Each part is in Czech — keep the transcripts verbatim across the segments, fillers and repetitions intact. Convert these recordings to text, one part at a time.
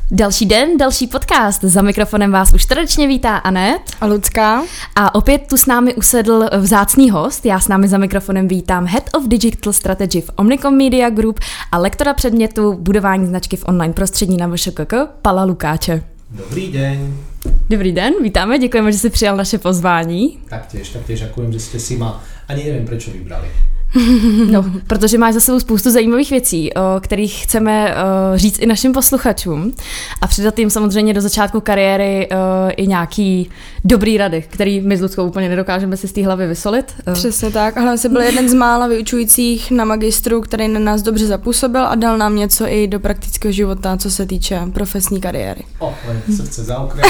Další den, další podcast. Za mikrofonem vás už tradičně vítá Anet a Lucka. A opět tu s námi usedl vzácný host. Já s námi za mikrofonem vítám Head of Digital Strategy v Omnicom Media Group a lektora předmětu budování značky v online prostředí na V Š K K, Pala Lukáče. Dobrý den. Dobrý den, vítáme, děkujeme, že jsi přijal naše pozvání. Taktiež, taktiež ďakujem, že jste si ma, ani nevím, prečo vybrali. No, protože máš za sebou spoustu zajímavých věcí, o kterých chceme o, říct i našim posluchačům a přidat jim samozřejmě do začátku kariéry o, i nějaký dobrý rady, který my s Luckou úplně nedokážeme si z té hlavy vysolit. Přesně tak, a hlavně jsi byl jeden z mála vyučujících na magistru, který na nás dobře zapůsobil a dal nám něco i do praktického života, co se týče profesní kariéry. O, len srdce zaokrem,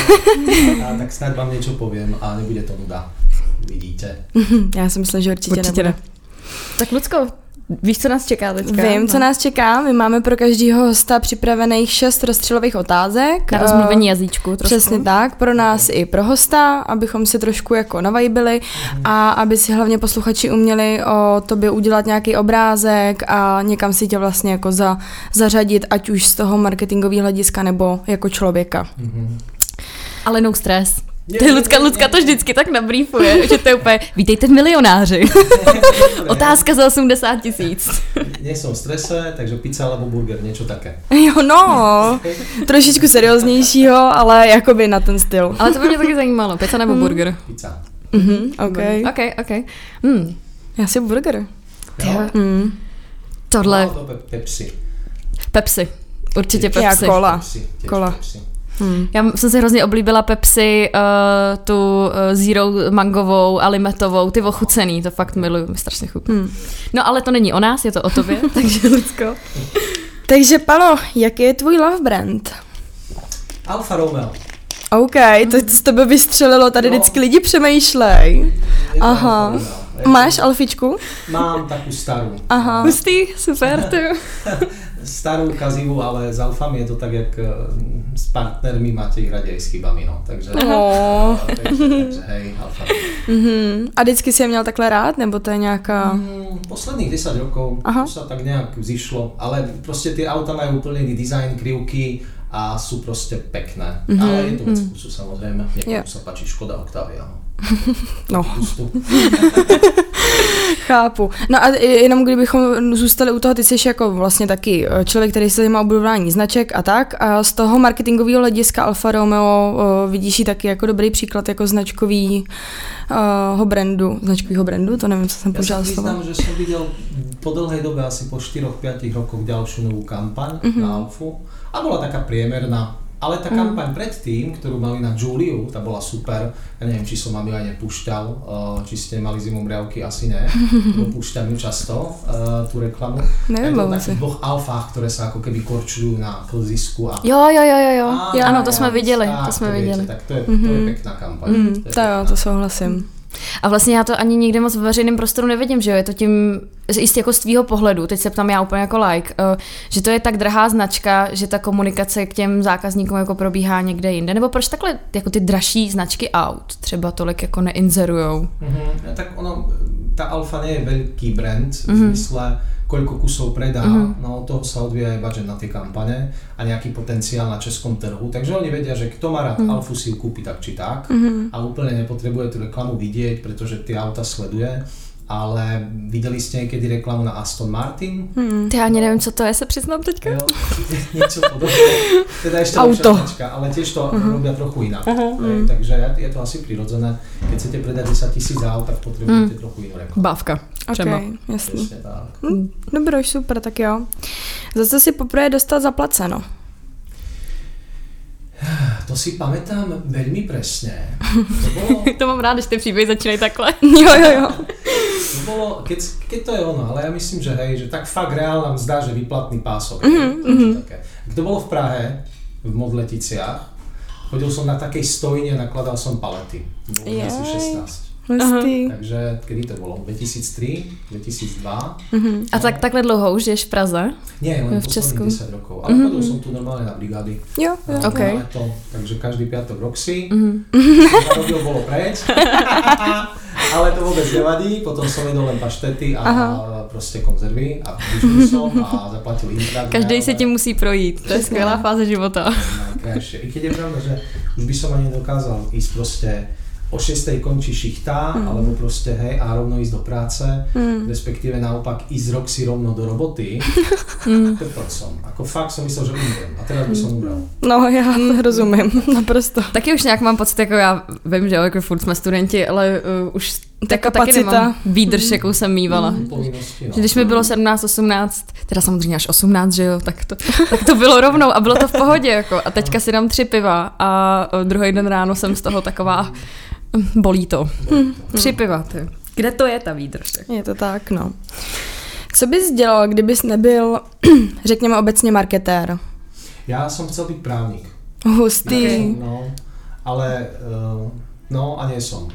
a tak snad vám něco povím a nebude to nuda. Vidíte. Já si myslím, že určitě, určitě nebude. Ne. Tak Lucko, víš, co nás čeká teďka? Vím, co nás čeká. My máme pro každého hosta připravených šest rozstřelových otázek. Na rozmluvení jazyčku trošku. Přesně tak, pro nás i pro hosta, abychom si trošku jako navajbili a aby si hlavně posluchači uměli o tobě udělat nějaký obrázek a někam si tě vlastně jako za, zařadit, ať už z toho marketingového hlediska nebo jako člověka. Mm-hmm. Ale no stres. Ty Lucka, Lucka to vždycky tak nabrýfuje, že to je úplně, vítejte v milionáři. Otázka za osmdesát tisíc. Nie som v strese, takže pizza alebo burger, niečo také. Jo, no, trošičku serióznějšího, ale jakoby na ten styl. Ale to by mě taky zajímalo, pizza nebo burger? Pizza. Mhm, ok. Ok, ok. Hmm. Já si burger. Jo? Mm. Tohle... No, to pe- Pepsi. Pepsi. Určitě Pepsi. Já kola. Pepsi, kola. Pepsi. Hmm. Já jsem si hrozně oblíbila Pepsi, uh, tu uh, zero mangovou a limetovou, ty ochucený, to fakt miluju, mi strašně chutná. Hmm. No ale to není o nás, je to o tobě, takže Lucko. Takže Palo, jaký je tvůj love brand? Alfa Romeo. OK, to z tebe vystřelilo, tady no. Vždycky lidi přemýšlej. Aha. Máš Alfičku? Mám takú starú. Aha. Hustý, super, ty. Starú kazivú, ale s Alfami je to tak, jak s partnermi máte ich raději s chybami, no. Takže, oh. takže, takže hej, Alfa. Mm-hmm. A vždycky si je měl takhle rád, nebo to je nějaká... Mm, posledných desať rokov to sa tak nejak zišlo, ale proste tie auta majú úplne iný dizajn, krivky a sú proste pekné. Mm-hmm. Ale je to vec vkusu, samozrejme. Niekomu yeah. sa páči Škoda Octavia. No. Chápu. No a jenom kdybychom zůstali u toho, ty jsi jako vlastně taky člověk, který se zajímá o budování značek a tak. A z toho marketingového hlediska Alfa Romeo uh, vidíš ji taky jako dobrý příklad jako značkovýho uh, brandu. Značkovýho brandu? To nevím, co jsem použila slovo. Ja sa priznám, že som videl po dlhej dobe, asi po štyroch päť rokoch ďalšiu novú kampaň mm-hmm. na Alfu. A bola taká priemerná. Ale tá kampaň mm. predtým, ktorú mali na Juliu, tá bola super. Ja neviem, či som vám ju aj nepúšťal, či ste mali zimom riavky, asi ne. Púšťam ju často, tú reklamu. Neviem, je to takých dvoch alfách, ktoré sa ako keby korčujú na klzisku. A... Jo, jo, jo, jo. A, ano, to jsme viděli, tak, to jsme to viděli. Viete, tak to je, mm-hmm. to je pekná kampaň. Mm, to, je to jo, to souhlasím. A vlastně já to ani nikde moc v veřejném prostoru nevidím, že jo, je to tím, jistě jako z tvýho pohledu, teď se ptám já úplně jako like, že to je tak drahá značka, že ta komunikace k těm zákazníkům jako probíhá někde jinde, nebo proč takhle jako ty dražší značky aut třeba tolik jako neinzerujou? Mm-hmm. Tak ono, ta Alfa nie je veľký brand v mm-hmm. zmysle, koľko kusov predá, mm-hmm. no toho sa odvíja aj budget na tie kampane a nejaký potenciál na českom trhu, takže oni vedia, že kto má rád mm-hmm. Alfu si ju kúpi tak či tak mm-hmm. a úplne nepotrebuje tú reklamu vidieť, pretože tie auta sleduje, ale viděli jste někdy reklamu na Aston Martin? Hmm. Já ani nevím, co to je, se přiznám teďka. Jo, něco podobného. Teda ešte lepšia značka, ale tiež to uh-huh. robia trochu inak. Uh-huh. Hej, takže je to asi prirodzené. Keď chcete predať desať tisíc aut, tak potrebujete hmm. trochu inú reklamu. Bávka. Třeba. Ok, jasný. Hm, dobrý, super, tak jo. Za co si poprvé dostal zaplaceno? To si pamätám veľmi presne. To bolo... to mám rád, když ty příběhy začínají takhle. jo, jo, jo. To bolo, keď, keď to je ono, ale ja myslím, že hej, že tak fakt reálna mzda, že výplatný pások. Mm-hmm. Také. To bolo v Prahe, v Modleticiach. Chodil som na takej stojne, nakladal som palety. Bolo asi šestnásť. Takže kedy to bolo? dvetisíctri, dvetisícdva. Uh-huh. A tak, takhle dlouho už ješ v Praze? Nie, len v Česku. desať rokov. Ale uh-huh. chodil som tu normálne na brigády. Jo, jo. Okay. To, takže každý piatok Roxy. Uh-huh. Robil bolo preč. Ale to vôbec nevadí. Potom som jedol len paštety a Aha. proste konzervy a vyžil som a zaplatil intrak. Každý se tím musí projít. To je skvělá fáze života. krajšie. I keď je pravda, že už by som ani nedokázal ísť proste o šiestej končí šichta, mm. alebo proste hej, a rovno ísť do práce, mm. respektíve naopak ísť rok si rovno do roboty. Mm. To som. Ako fakt som myslel, že umrem. A teraz by som umrel. No, já mm. rozumím, naprosto. Taky už nějak mám pocit, jako já vím, že jako furt jsme studenti, ale uh, už ta jako kapacita. Taky nemám výdrž, jakou jsem mývala. Mm. Povinnosti, no. Když mi bylo sedmnáct, osmnáct, teda samozřejmě až osmnáct, že jo, tak to, tak to bylo rovnou a bylo to v pohodě, jako. A teďka si dám tři piva a druhý den ráno jsem z toho taková, bolí to. Mm. Tři piva, ty. Kde to je ta výdrž? Je to tak, no. Co bys dělal, kdybys nebyl, řekněme obecně marketér? Já jsem chcel být právník. Hustý. Okay. No, ale, uh, no a nie som.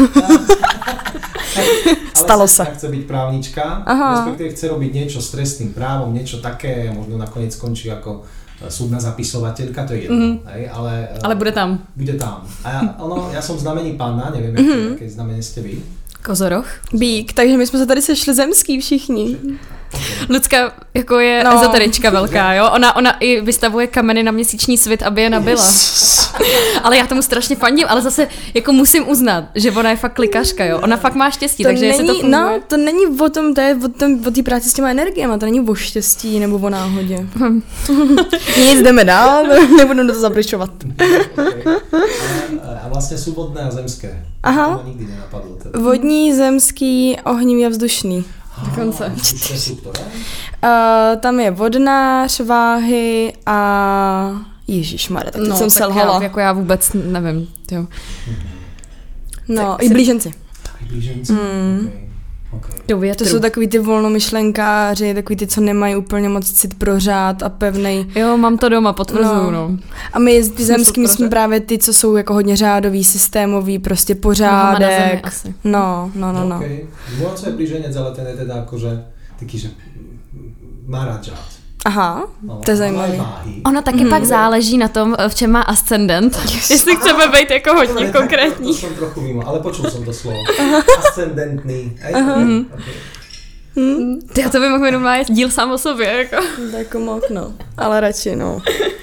Stalo se. Ale chce byť právnička, Aha. respektíve chce robiť niečo s trestným právom, niečo také, možno nakoniec skončí ako súdna zapisovateľka, to je jedno, mm-hmm. hej, ale... Ale bude tam. Bude tam. A ja, ono, ja som znamení panna, neviem, mm-hmm. jaké znamení ste vy. Kozoroch. Bík, takže my jsme se tady sešli zemský všichni. Okay. Lucka jako je no. ezoterička velká, jo? Ona, ona i vystavuje kameny na měsíční svit, aby je nabila. Ale já tomu strašně fandím, ale zase jako musím uznat, že ona je fakt klikařka, jo? Ona fakt má štěstí, to takže není, jestli to funguje. No, to není o tom, to je o tom, o té práci s těma energiemi, to není o štěstí nebo o náhodě. Hmm. Nic, jdeme dál, nebudu do to zabričovat. Okay. A, a vlastně jsou vodné a zemské. Aha. To nikdy nenapadlo. Teda. Vodní, zemský, ohnivý a vzdušný. Dokonce. Uh, tam je vodnář, váhy a ježišmarja, tak teď no, jsem tak selhala. Já, jako já vůbec nevím. Jo. No, tak i blíženci. I blíženci, mm. okay. Okay. To jsou takový ty volnomyšlenkáři, takový ty, co nemají úplně moc cit pro řád a pevnej. Jo, mám to doma, potvrzuju, no. no. A my ty zemskými jsme právě ty, co jsou jako hodně řádový, systémový, prostě pořádek. Asi. No, no, no, no. Okay. Môj co je blíženec, ale ten je teda akože taký, že má rád řád. Aha, no, to je zajímavé. Ona taky mm. pak záleží na tom, v čem má ascendent. Jestli chceme být jako hodně to, konkrétní. To jsem trochu mimo, ale počul jsem to slovo. Ascendentný. Uh-huh. Okay. Hmm. Ty, to by mohl jenom mást díl sám o sobě. Jako. Tak mohl, no. Ale radši, no.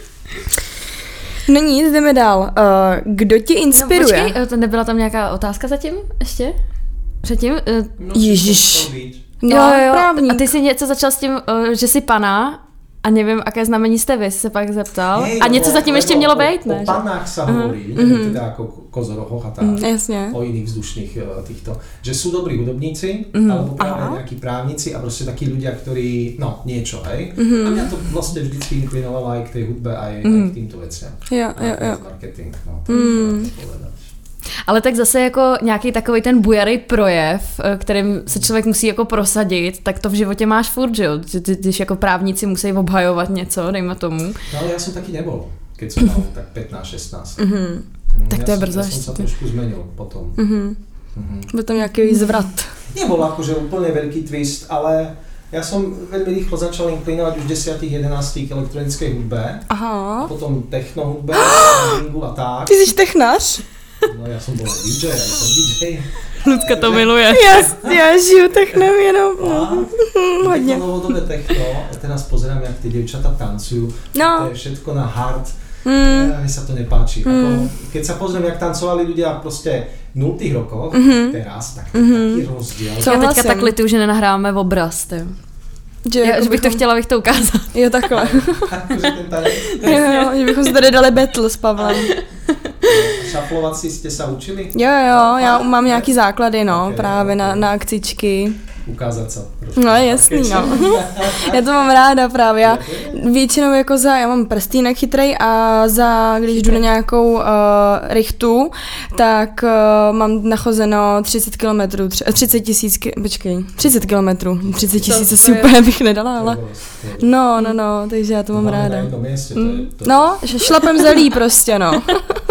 No nic, jdeme dál. Uh, kdo tě inspiruje? No, počkej, to nebyla tam nějaká otázka zatím? Ještě? Předtím? Uh, no, Ježiš. Jo, jo, jo. Právník. A ty jsi něco začal s tím, uh, že jsi pana a nevím, aké znamení jste vy, jsi se pak zeptal. Hey, a něco zatím ještě mělo být, ne? O panách sa hovorí, uh-huh. neviem teda ako kozorochoch a tak, uh, jasne. O iných vzdušných uh, týchto, že sú dobrí hudobníci, uh-huh. alebo práve Aha. nejakí právnici a proste takí ľudia, ktorí, no, niečo, hej. Uh-huh. A mňa to vlastne vždycky inklinovalo aj k tej hudbe, aj, uh-huh. aj k týmto veciam. Jo, jo, jo. Marketing, no, to uh-huh. je povedať. Ale tak zase jako nějaký takový ten bujarý projev, kterým se člověk musí jako prosadit, tak to v životě máš furt, že jo? Když jako právníci musí obhajovat něco, dejme tomu. No ale já jsem taky nebol, keď som mal tak pätnásť šestnásť. Mm-hmm. Tak to je brzo. Ja som sa trošku zmenil potom. Mm-hmm. Mm-hmm. Byl tam nějaký zvrat. Nebol akože úplne veľký twist, ale ja som veľmi rýchlo začal inklinovať už v desať jedenásť k elektronickej hudbe. Aha. A potom techno hudbe, ringu a tak. Ty jsi technař? No já jsem byl dý džej, já jsem dý džej. Lucka to miluje. Já, já žiju technem jenom. No. Hodně. To novodobé techno, a teraz pozerám, jak ty dievčatá tancujú. No. To je všetko na hard. Mm. Mne sa to nepáči. Mm. Ako, keď sa pozriem, jak tancovali ľudia proste v nultých rokoch, mm-hmm. teraz, tak to je mm-hmm. taký rozdiel. Co já teďka tak lituju, že nenahráváme obraz, ty. Že, já, že bych to chtěla, bych to ukázat. Jo, takhle. Akože ten tanec. Jo, jo, že bychom si tady dali battle s Pavlem. Šaflovací jste se učili? Jo, jo, já mám nějaký základy, no, okay, právě okay. Na, na akcičky. Ukázat se. No jasný, no. Já to mám ráda právě. Já většinou jako za, já mám prstýnek chytrej a za, když jdu na nějakou uh, richtu, tak uh, mám nachozeno třicet kilometrů, třicet tisíc, počkej, třicet kilometrů, třicet tisíc asi úplně bych nedala, ale no, no, no, takže já to mám ráda. No, šlapem zelí prostě, no.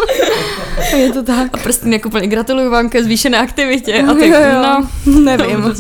Je to tak. A prstýnek úplně gratuluju vám ke zvýšené aktivitě. A ty, jo, jo. No, nevím.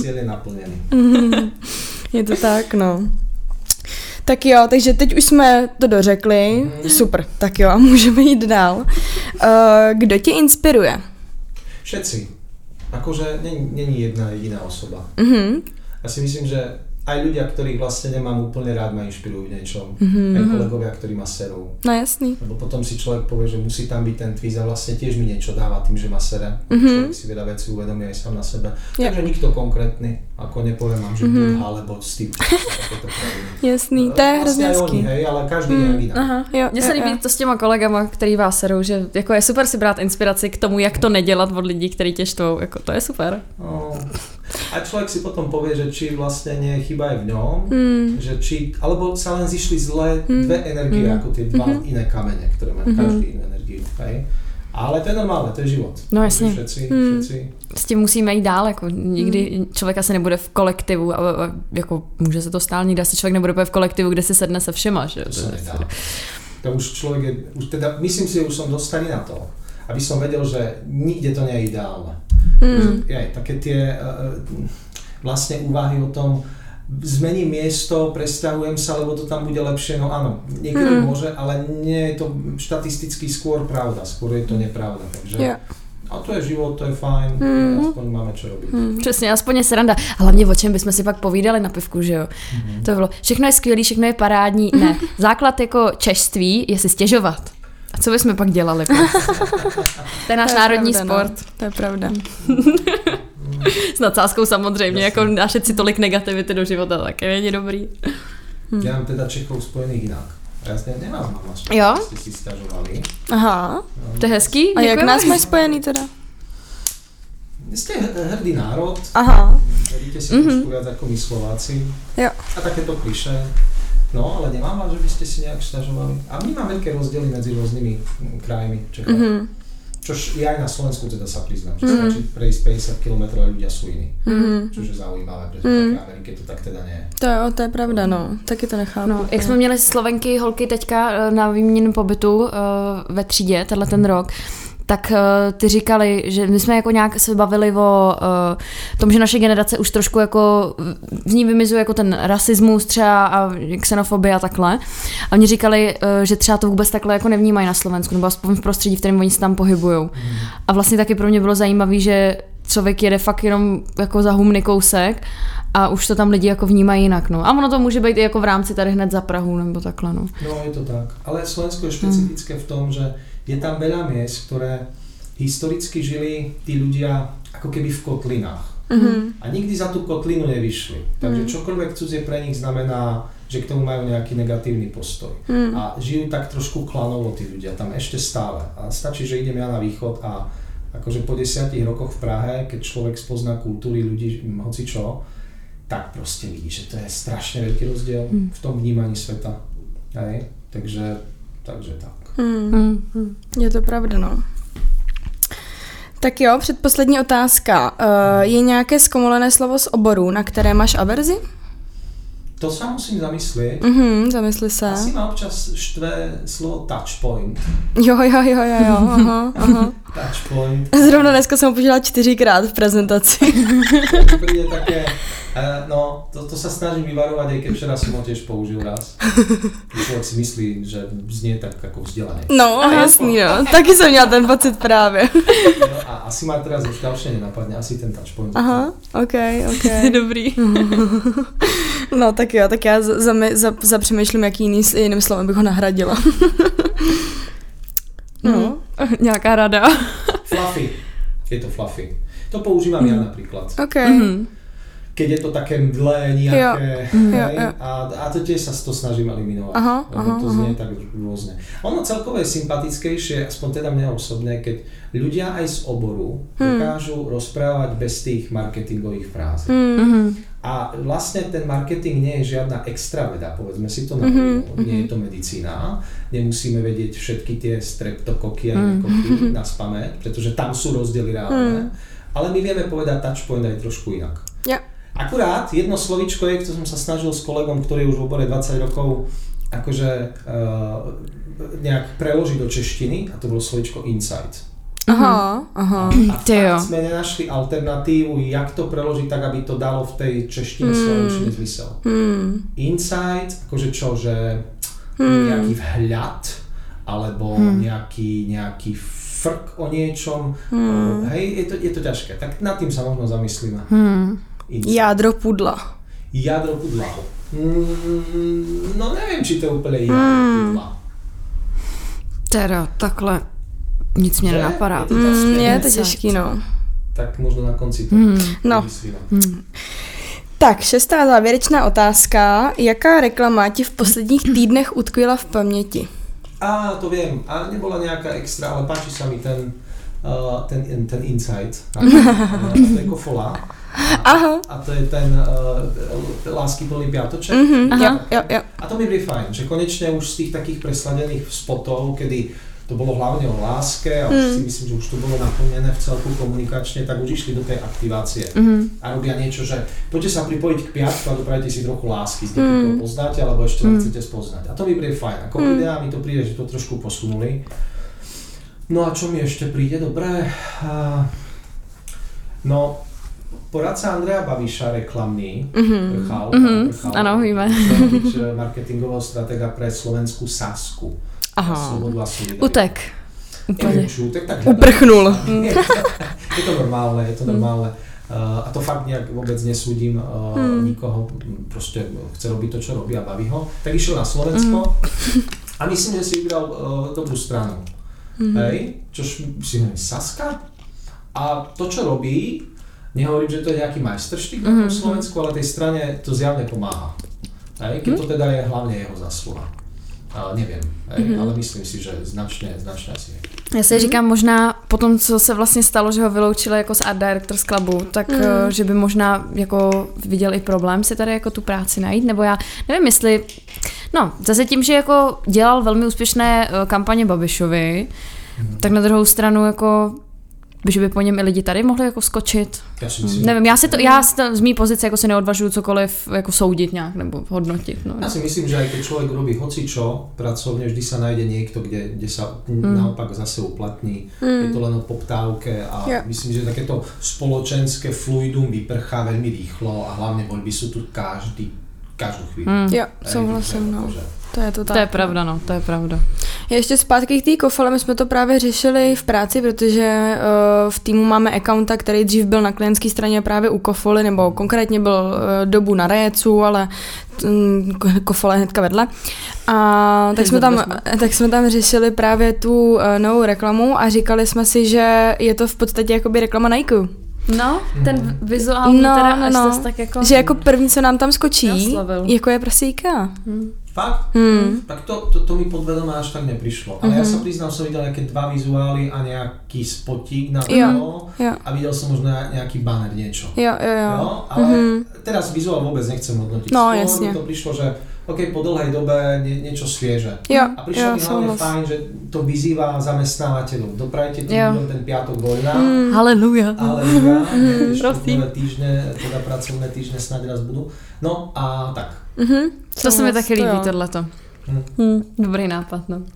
Mm, je to tak, no. Tak jo, takže teď už jsme to dořekli. Mm. Super, tak jo, můžeme jít dál. Uh, kdo tě inspiruje? Všetci. Akože není, není jedna jediná osoba. Mm-hmm. Já si myslím, že aj ľudia, ktorých vlastne nemám úplne rád, ma inšpirujú v niečom. Mm-hmm. Aj kolegovia, ktorí ma serú. No jasný. Lebo potom si človek povie, že musí tam byť ten twist a vlastne tiež mi niečo dáva tým, že ma sere. Mm-hmm. Človek si veľa vecí uvedomí aj sám na sebe. Yep. Takže nikto konkrétny, ako nepoviem vám, že mm-hmm. Budha alebo Steve. Jasný, to je hrozně hezký. Hej, ale každý mm. je jinak. Aha, jo. Mně se líbí to s těma kolegama, který vás serou, že jako je super si brát inspiraci k tomu, jak to nedělat od lidí, který tě štvou. Jako, to je super. No. A človek si potom povie, že či vlastne nie je chyba aj v ňom, mm. že či, alebo sa len zišli zlé dve mm. energie, mm. ako tie dva mm. iné kamene, ktoré majú mm. každý inú energiu. Hej? Ale to je normálne, to je život. No jasně. Všetci, mm. všetci. S tím musíme jít dál, jako nikdy mm. člověk asi nebude v kolektivu, a, a jako může se to stát, nikdy asi člověk nebude v kolektivu, kde si sedne se všema, že? To sa nedá. To už človek je, už teda, myslím si, že už som dostaný na to, aby som vedel, že nikde to nie je ideálne. Mm. Je, také tie uh, vlastne úvahy o tom, zmením miesto, presťahujem sa, lebo to tam bude lepšie, no áno, niekedy mm. môže, ale nie je to štatisticky skôr pravda, skôr je to nepravda, takže yeah. A to je život, to je fajn, mm. aspoň máme čo robiť. Mm. Přesně, aspoň je sranda. A hlavně o čem bychom si pak povídali na pivku, že jo? Mm. To bylo, všechno je skvělý, všechno je parádní, ne. Základ jako češství je si stěžovat. A co bychom pak dělali? To je náš to je národní pravda, sport. No. To je pravda. S nadsázkou samozřejmě, jasný. Jako nášet si tolik negativity do života, tak je není dobrý. Hm. Já mám teda Čechov spojených jinak. A já nemám mama, jo? Jste si stěžovali. Aha, no. To je hezký. A jak nás máš spojený teda? Jste hrdý národ. Aha. Vedíte si mm-hmm. trošku viac ako my Slováci. Jo. A takéto klišé. No, ale nemám vás, že by ste si nejak sťažovali. A vnímam veľké rozdiely medzi rôznymi krajmi Čechov. Mm-hmm. Čož je aj na Slovensku teda sa priznám, že mm-hmm. stačí prejsť päťdesiat kilometrov a ľudia sú iní. Mm-hmm. Čož je zaujímavé, pretože mm-hmm. v také Amerike to tak teda nie je. To je, to je pravda, no. Taky to nechápu. No, jak jsme měli Slovenky, holky teďka na výměnném pobytu uh, ve třídě, tenhle ten rok, tak uh, ty říkali, že my jsme jako nějak se bavili o uh, tom, že naše generace už trošku jako v ní vymizuje jako ten rasismus třeba a xenofobie a takhle. A oni říkali, uh, že třeba to vůbec takhle jako nevnímají na Slovensku, nebo aspoň v prostředí, v kterém oni se tam pohybujou. Mm. A vlastně taky pro mě bylo zajímavé, že člověk jede fakt jenom jako za humny kousek a už to tam lidi jako vnímají jinak. No. A ono to může být i jako v rámci tady hned za Prahu nebo takhle. No, no je to tak. Ale Slovensko je špecifické mm. v tom, že je tam veľa miest, ktoré historicky žili tí ľudia ako keby v kotlinách. Mm-hmm. A nikdy za tú kotlinu nevyšli. Takže čokoľvek cudzie pre nich znamená, že k tomu majú nejaký negatívny postoj. Mm. A žijú tak trošku klanovo tí ľudia tam ešte stále. A stačí, že idem ja na východ a akože po desiatich rokoch v Prahe, keď človek spozná kultúry ľudí, hoci čo, tak proste vidí, že to je strašne veľký rozdiel mm. v tom vnímaní sveta. Hej? Takže, takže tak. Hmm. Hmm. Je to pravda, no. Tak jo, předposlední otázka. Uh, je nějaké zkomolené slovo z oboru, na které máš averzi? To sa musím zamyslieť. Mhm, zamysli se. Asi ma občas štve slovo touchpoint. Jo, jo, jo, jo, jo, aha, aha. Touchpoint. Zrovna dneska jsem ho použila čtyřikrát v prezentaci. To príde také, uh, no, to, to sa snažím vyvarovať, aj keď včera som ho tiež použil raz. Človek si myslí, že znie tak ako vzdelanie. No, aha, jasný, no. Taky jsem měla ten pocit právě. No, a asi ma teraz už ďalšie nenapadne, asi ten touchpoint. Aha, ok, ok. Dobrý. No, tak jo, tak já za, za, zapřemýšlím, jaký jiný, jiným slovem bych ho nahradila. No, nějaká rada. Fluffy. Je to fluffy. To používam mm. ja napríklad. Okay. Mm-hmm. Keď je to také mdlé, nejaké, jo. hej, Jo, jo. A, a to tiež sa to snažím eliminovať. Aha, aha, to aha. znie tak rôzne. Ono celkové je sympatickejšie, aspoň teda mňa osobne, keď ľudia aj z oboru hmm. dokážu rozprávať bez tých marketingových fráz. Hmm. A vlastne ten marketing nie je žiadna extra veda, povedzme si to na mm-hmm. nie je to medicína, nemusíme vedieť všetky tie streptokoky a iné koky na spamäť, pretože tam sú rozdiely reálne, mm. ale my vieme povedať touchpoint aj trošku inak. Yeah. Akurát jedno slovíčko je, ktoré som sa snažil s kolegom, ktorý je už v obore dvadsať rokov akože uh, nejak preložiť do češtiny a to bolo slovíčko insight. Aha, aha. A fakt sme nenašli alternatívu, jak to preložiť tak, aby to dalo v tej češtine mm. slovenčine zmysel. Mm. Insight, akože čo, že mm. nejaký vhľad, alebo mm. nejaký, nejaký frk o niečom. Mm. Hej, je to, je to ťažké. Tak nad tým sa možno zamyslíme. Mm. Jádro pudla. Jadro pudla. Mm, no neviem, či to je úplne jadro pudla. Teda, takhle nic mě nenapadá. Je to, mm, je to těžký, no. Tak možno na konci to mm. No. Mm. Tak, šestá závěrečná otázka. Jaká reklama ti v posledních týdnech utkvěla v paměti? Á, to viem. A nebola nejaká extra, ale páči sa mi ten, uh, ten, ten insight. A, a to je Kofola. A, Aha. a to je ten uh, láskyplný piatoček. Mm-hmm, jo, jo, jo. A to mi bude fajn, že konečne už z tých takých presladených spotov, kedy to bolo hlavne o láske a už mm. si myslím, že už to bolo naplnené v celku komunikačne, tak už išli do tej aktivácie. Mm. A robia niečo, že poďte sa pripojiť k piatku a doprajte si trochu lásky, z niekým mm. poznáte, alebo ešte mm. chcete spoznať. A to mi bude fajn. Ako mm. videa mi to príde, že to trošku posunuli. No a čo mi ešte príde? Dobré. No, poradca Andreja Babiša, reklamný, mm-hmm. Prchal, mm-hmm. Prchal, ano, víme. byť marketingového stratega pre slovenskú Sasku. Aha. Utek. Úplně. Utek, tak Uprchnul. Je to, je to normálne, je to normálne. Uh, a to fakt nejak vôbec nesúdim uh, hmm. nikoho, proste chce robiť to, čo robí a baví ho. Tak išiel na Slovensko hmm. a myslím, že si vybral uh, dobrú stranu. Hmm. Hej, čož si hovorím, Saska. A to, čo robí, nehovorím, že to je nejaký majsterštík na hmm. Slovensku, ale tej strane to zjavne pomáha. Hej, keď to teda je hlavne jeho zásluha. Ale nevím, mm-hmm. ale myslím si, že značně, značně asi je. Já si mm-hmm. říkám možná po tom, co se vlastně stalo, že ho vyloučili jako z Art Directors Clubu, tak mm-hmm. že by možná jako viděl i problém si tady jako tu práci najít, nebo já nevím, jestli, no zase tím, že jako dělal velmi úspěšné kampaně Babišovi, mm-hmm. tak na druhou stranu jako že by po něm i lidi tady mohli jako skočit. Já si myslím, nevím, já si to, já si to z mý pozice jako si neodvažuju cokoliv jako soudit nějak nebo hodnotit. No. Já si myslím, že aj keď člověk robí hocičo pracovně, vždy sa najde niekto, kde, kde sa mm. naopak zase uplatní. Mm. Je to len o poptávke a yeah. myslím, že takéto spoločenské fluidum vyprchá veľmi rýchlo a hlavně voľby sú tu každý, každou chvíli. Mm. Jo, souhlasím, no. To je to tak. To je pravda, no, to je pravda. Ještě zpátky k té Kofole, my jsme to právě řešili v práci, protože uh, v týmu máme accounta, který dřív byl na klientské straně právě u Kofoly, nebo konkrétně byl uh, dobu na Rejecu, ale um, Kofola je hnedka vedle. A tak jsme, tam, tak jsme tam řešili právě tu uh, novou reklamu a říkali jsme si, že je to v podstatě jakoby reklama Nike. No, ten vizuální no, teda no, až no. zase tak jako... Že jako první, co nám tam skočí, Oslavil. jako je prostě IKEA. Hmm. Fakt? Hmm. Tak to, to, to mi podvedome až tak neprišlo. Ale mm-hmm. ja sa priznám, som videl nejaké dva vizuály a nejaký spotík na to a videl som možno nejaký banner, niečo. Jo, jo, jo. jo ale mm-hmm. teraz vizuál vôbec nechcem hodnotiť. No, skôr jasne. mi to prišlo, že ok, po dlhej dobe nie, niečo svieže. Jo, a prišlo jo, mi hlavne souhlas. fajn, že to vyzýva zamestnávateľov. Doprajte tým ľuďom ten piatok voľna. Mm. Haleluja. Haleluja. Mm, Štvrtové týždne, teda pracovné týždne snáď raz budú. No a tak. Mm-hmm. To se mi taky líbí, to tohleto. Hmm. Hmm, dobrý nápad, no.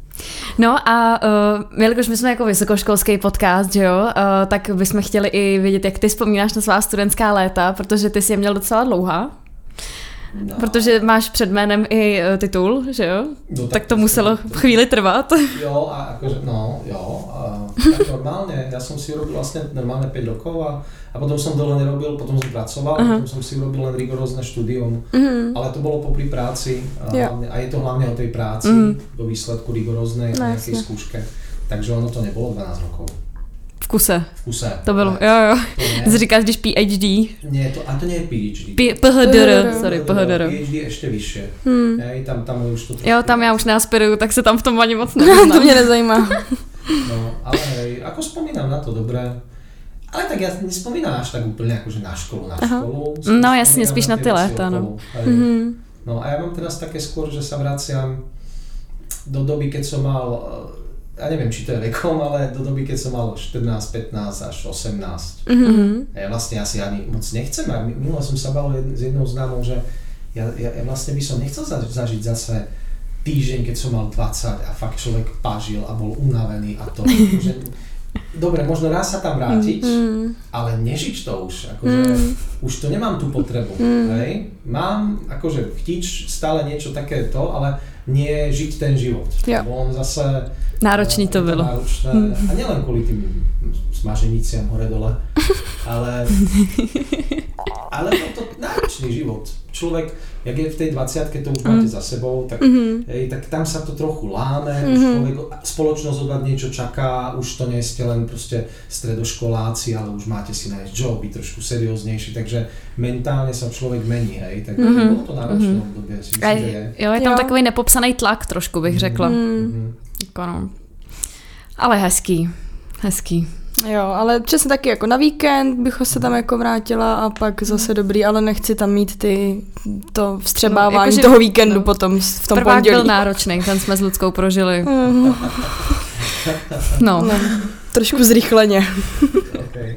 No a uh, jelikož my jsme jako vysokoškolský podcast, že jo, uh, tak bychom chtěli i vědět, jak ty vzpomínáš na svá studentská léta, protože ty jsi je měl docela dlouhá. No. Protože máš před jménem i uh, titul, že jo? No, tak, tak to muselo chvíli trvat. Jo, a akože, no, jo, a tak normálne, ja som si urobil vlastne normálne päť rokov a, a potom som dole nerobil, potom som pracoval, uh-huh. potom som si urobil len rigorózne štúdium, uh-huh. ale to bolo popri práci a, hlavne, a je to hlavne o tej práci, uh-huh. do výsledku rigoróznej a nejakej skúške, takže ono to nebolo dvanásť rokov. V kuse. V kuse. To bylo, jo, jo. Ty říkáš, když PhD. Nie, to, a to nie je PhD. P- PhD, sorry, PhD. PhD je ešte vyššie. Hmm. Hej, tam, tam už to... Jo, tam já už neaspiruju, tak se tam v tom ani moc neznám. To mě nezajímá. No, ale hej, ako spomínam na to, dobré. Ale tak ja nespomínam až tak úplne akože na školu, na školu. Aha. No jasně, spíš na ty léta, no. Mm-hmm. No a ja mám teraz také skôr, že sa vraciam do doby, keď som mal... Ja neviem, či to je vekom, ale do doby, keď som mal štrnásť, pätnásť až osemnásť. Mm-hmm. Ja vlastne asi ani moc nechcem. Minule som sa bavil s jednou známou, že ja, ja, ja vlastne by som nechcel zažiť zase týždeň, keď som mal dvadsať a fakt človek pažil a bol unavený a to. Že, dobre, možno raz sa tam vrátiť, mm. ale nežiť to už. Akože, mm. už to nemám tú potrebu. Mm. Hej? Mám akože chtič stále niečo takéto, ale nie žiť ten život. Ja. Bo on zase... Náročný to bylo. Náročné. A nielen kvôli tým smaženiciam hore dole, ale, ale to, to náročný život. Človek, jak je v tej dvadsiatke, to už mm. máte za sebou, tak, mm-hmm. hej, tak tam sa to trochu láme, mm-hmm. už človek, spoločnosť od vás niečo čaká, už to nie ste len proste stredoškoláci, ale už máte si nájsť job, byť trošku serióznejší, takže mentálne sa človek mení, hej, tak mm-hmm. bolo to náročné mm-hmm. obdobie, si myslím, že je. Jo, je tam jo. takový nepopsaný tlak trošku, bych řekla. Mm-hmm. No. Ale hezký, hezký. Jo, ale přesně taky jako na víkend bych se tam jako vrátila a pak zase dobrý, ale nechci tam mít ty to vstřebávání no, toho víkendu no. potom v tom Prvák pondělí. byl náročný, ten jsme s Ludskou prožili. Mm. No. no. Trošku zrychleně. Okay.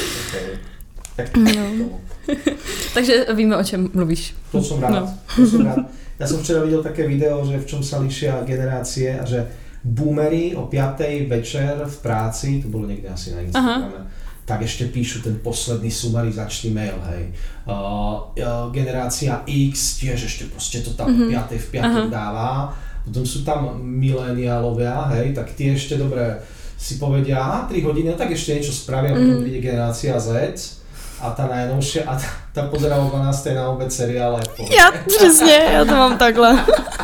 Okay. No. Takže víme, o čem mluvíš. To som rád. No. To som rád. Ja som včera videl také video, že v čom sa líšia generácie a že boomery o piatej večer v práci, to bolo niekde asi na Instagrame, aha. tak ešte píšu ten posledný sumarizačný mail, hej. Uh, uh, generácia X tiež ešte proste to tam mm-hmm. o piatej v piatok dáva. Potom sú tam mileniálovia, hej, tak tie ešte dobre si povedia, aha, tri hodiny, no tak ešte niečo spravia, mm-hmm. potom príde generácia Z a tá najnovšia, a tá, tá pozerá o dvanástej na obed seriále. Ja, přesně, já to mám takhle.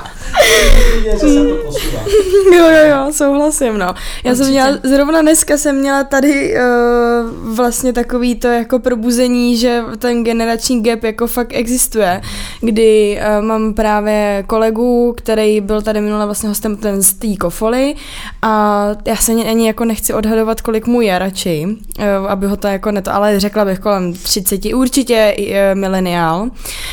Že se to posúva. Jo, jo, jo, souhlasím, no. Já Určitě. jsem měla, zrovna dneska jsem měla tady uh, vlastně takový to jako probuzení, že ten generační gap jako fakt existuje, kdy uh, mám právě kolegu, který byl tady minule vlastně hostem ten z té Kofoly a já se ani jako nechci odhadovat, kolik mu je radši, uh, aby ho to jako neto, ale řekla bych kolem třiceti, určitě uh, mileniál.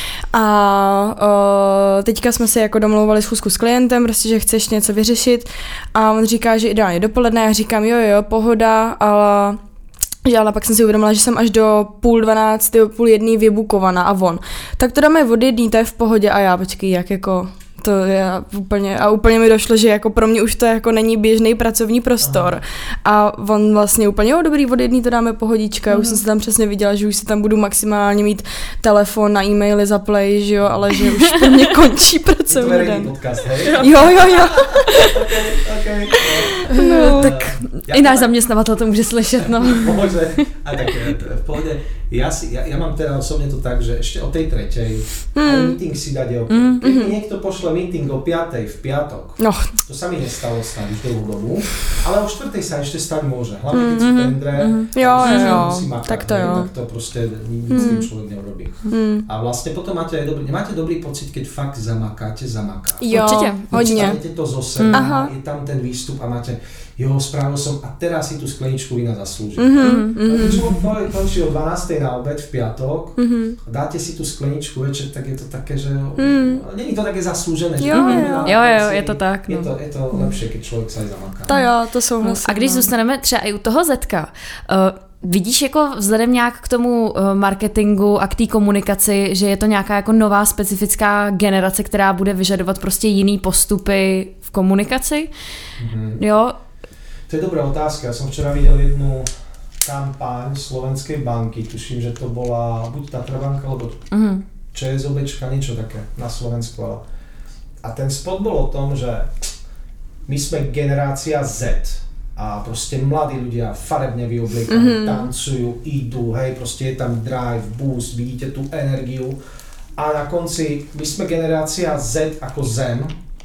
A uh, teďka jsme se jako domlouvali schůzku s klientem, prostě, že chceš něco vyřešit a on říká, že ideálně dopoledne, já říkám jo, jo, pohoda, ale že ale pak jsem si uvědomila, že jsem až do půl dvanácti, půl jedný vybukovaná a on. Tak to dáme od jedný, to je v pohodě a já počkej, jak jako... To je úplně, a úplně mi došlo, že jako pro mě už to jako není běžný pracovní prostor. Aha. A on vlastně úplně, jo dobrý, od jedný to dáme pohodička, mm. už jsem se tam přesně viděla, že už si tam budu maximálně mít telefon na e-maily za play, že jo, ale že už pro mě končí pracovní den. Podcast, hej? Jo, jo, jo. okay, okay. No, no, tak já i náš zaměstnavatel to může slyšet, no. Bože, a tak v pohode. Ja, si, ja, ja mám teda osobne to tak, že ešte o tej tretej mm. aj meeting si dať ok. Mm. Keď mi niekto pošle meeting o piatej v piatok, no. to sa mi nestalo stať už dlhú dobu, ale o štvrtej sa ešte stať môže. Hlavne keď sú tendre, mm. jo, jo, musí makať, tak to, jo. tak to proste nic s tým človek neurobí. Mm. A vlastne potom máte aj dobrý, nemáte dobrý pocit, keď fakt zamakáte, zamakáte. Jo, určite, hodne. Dostanete to zo seba, je tam ten výstup a máte jo, spravil som a teraz si tú skleničku vína zaslúžim. Mm-hmm, mm-hmm. Človek končí o dvanástej na obed v piatok, mm-hmm. dáte si tú skleničku večer, tak je to také, že mm. není to také zaslúžené. Jo, že jo, jo, jo, je to tak. Je to, je to lepšie, keď človek sa aj zamaká. To jo, to souhlasím. A když zůstaneme třeba i u toho Zetka, uh, vidíš jako vzhledem nějak k tomu marketingu a k té komunikaci, že je to nějaká jako nová specifická generace, která bude vyžadovat prostě jiný postupy v komunikaci? Mm-hmm. Jo? To je dobrá otázka. Ja som včera videl jednu kampaň Slovenskej banky, tuším, že to bola buď Tatrabanka, alebo uh-huh. ČSOBčka, niečo také na Slovensku. Ale... A ten spot bol o tom, že my sme generácia Z a proste mladí ľudia farebne vyobliekaní, uh-huh. tancujú, idú, hej, proste je tam drive, boost, vidíte tú energiu. A na konci my sme generácia Z ako Zem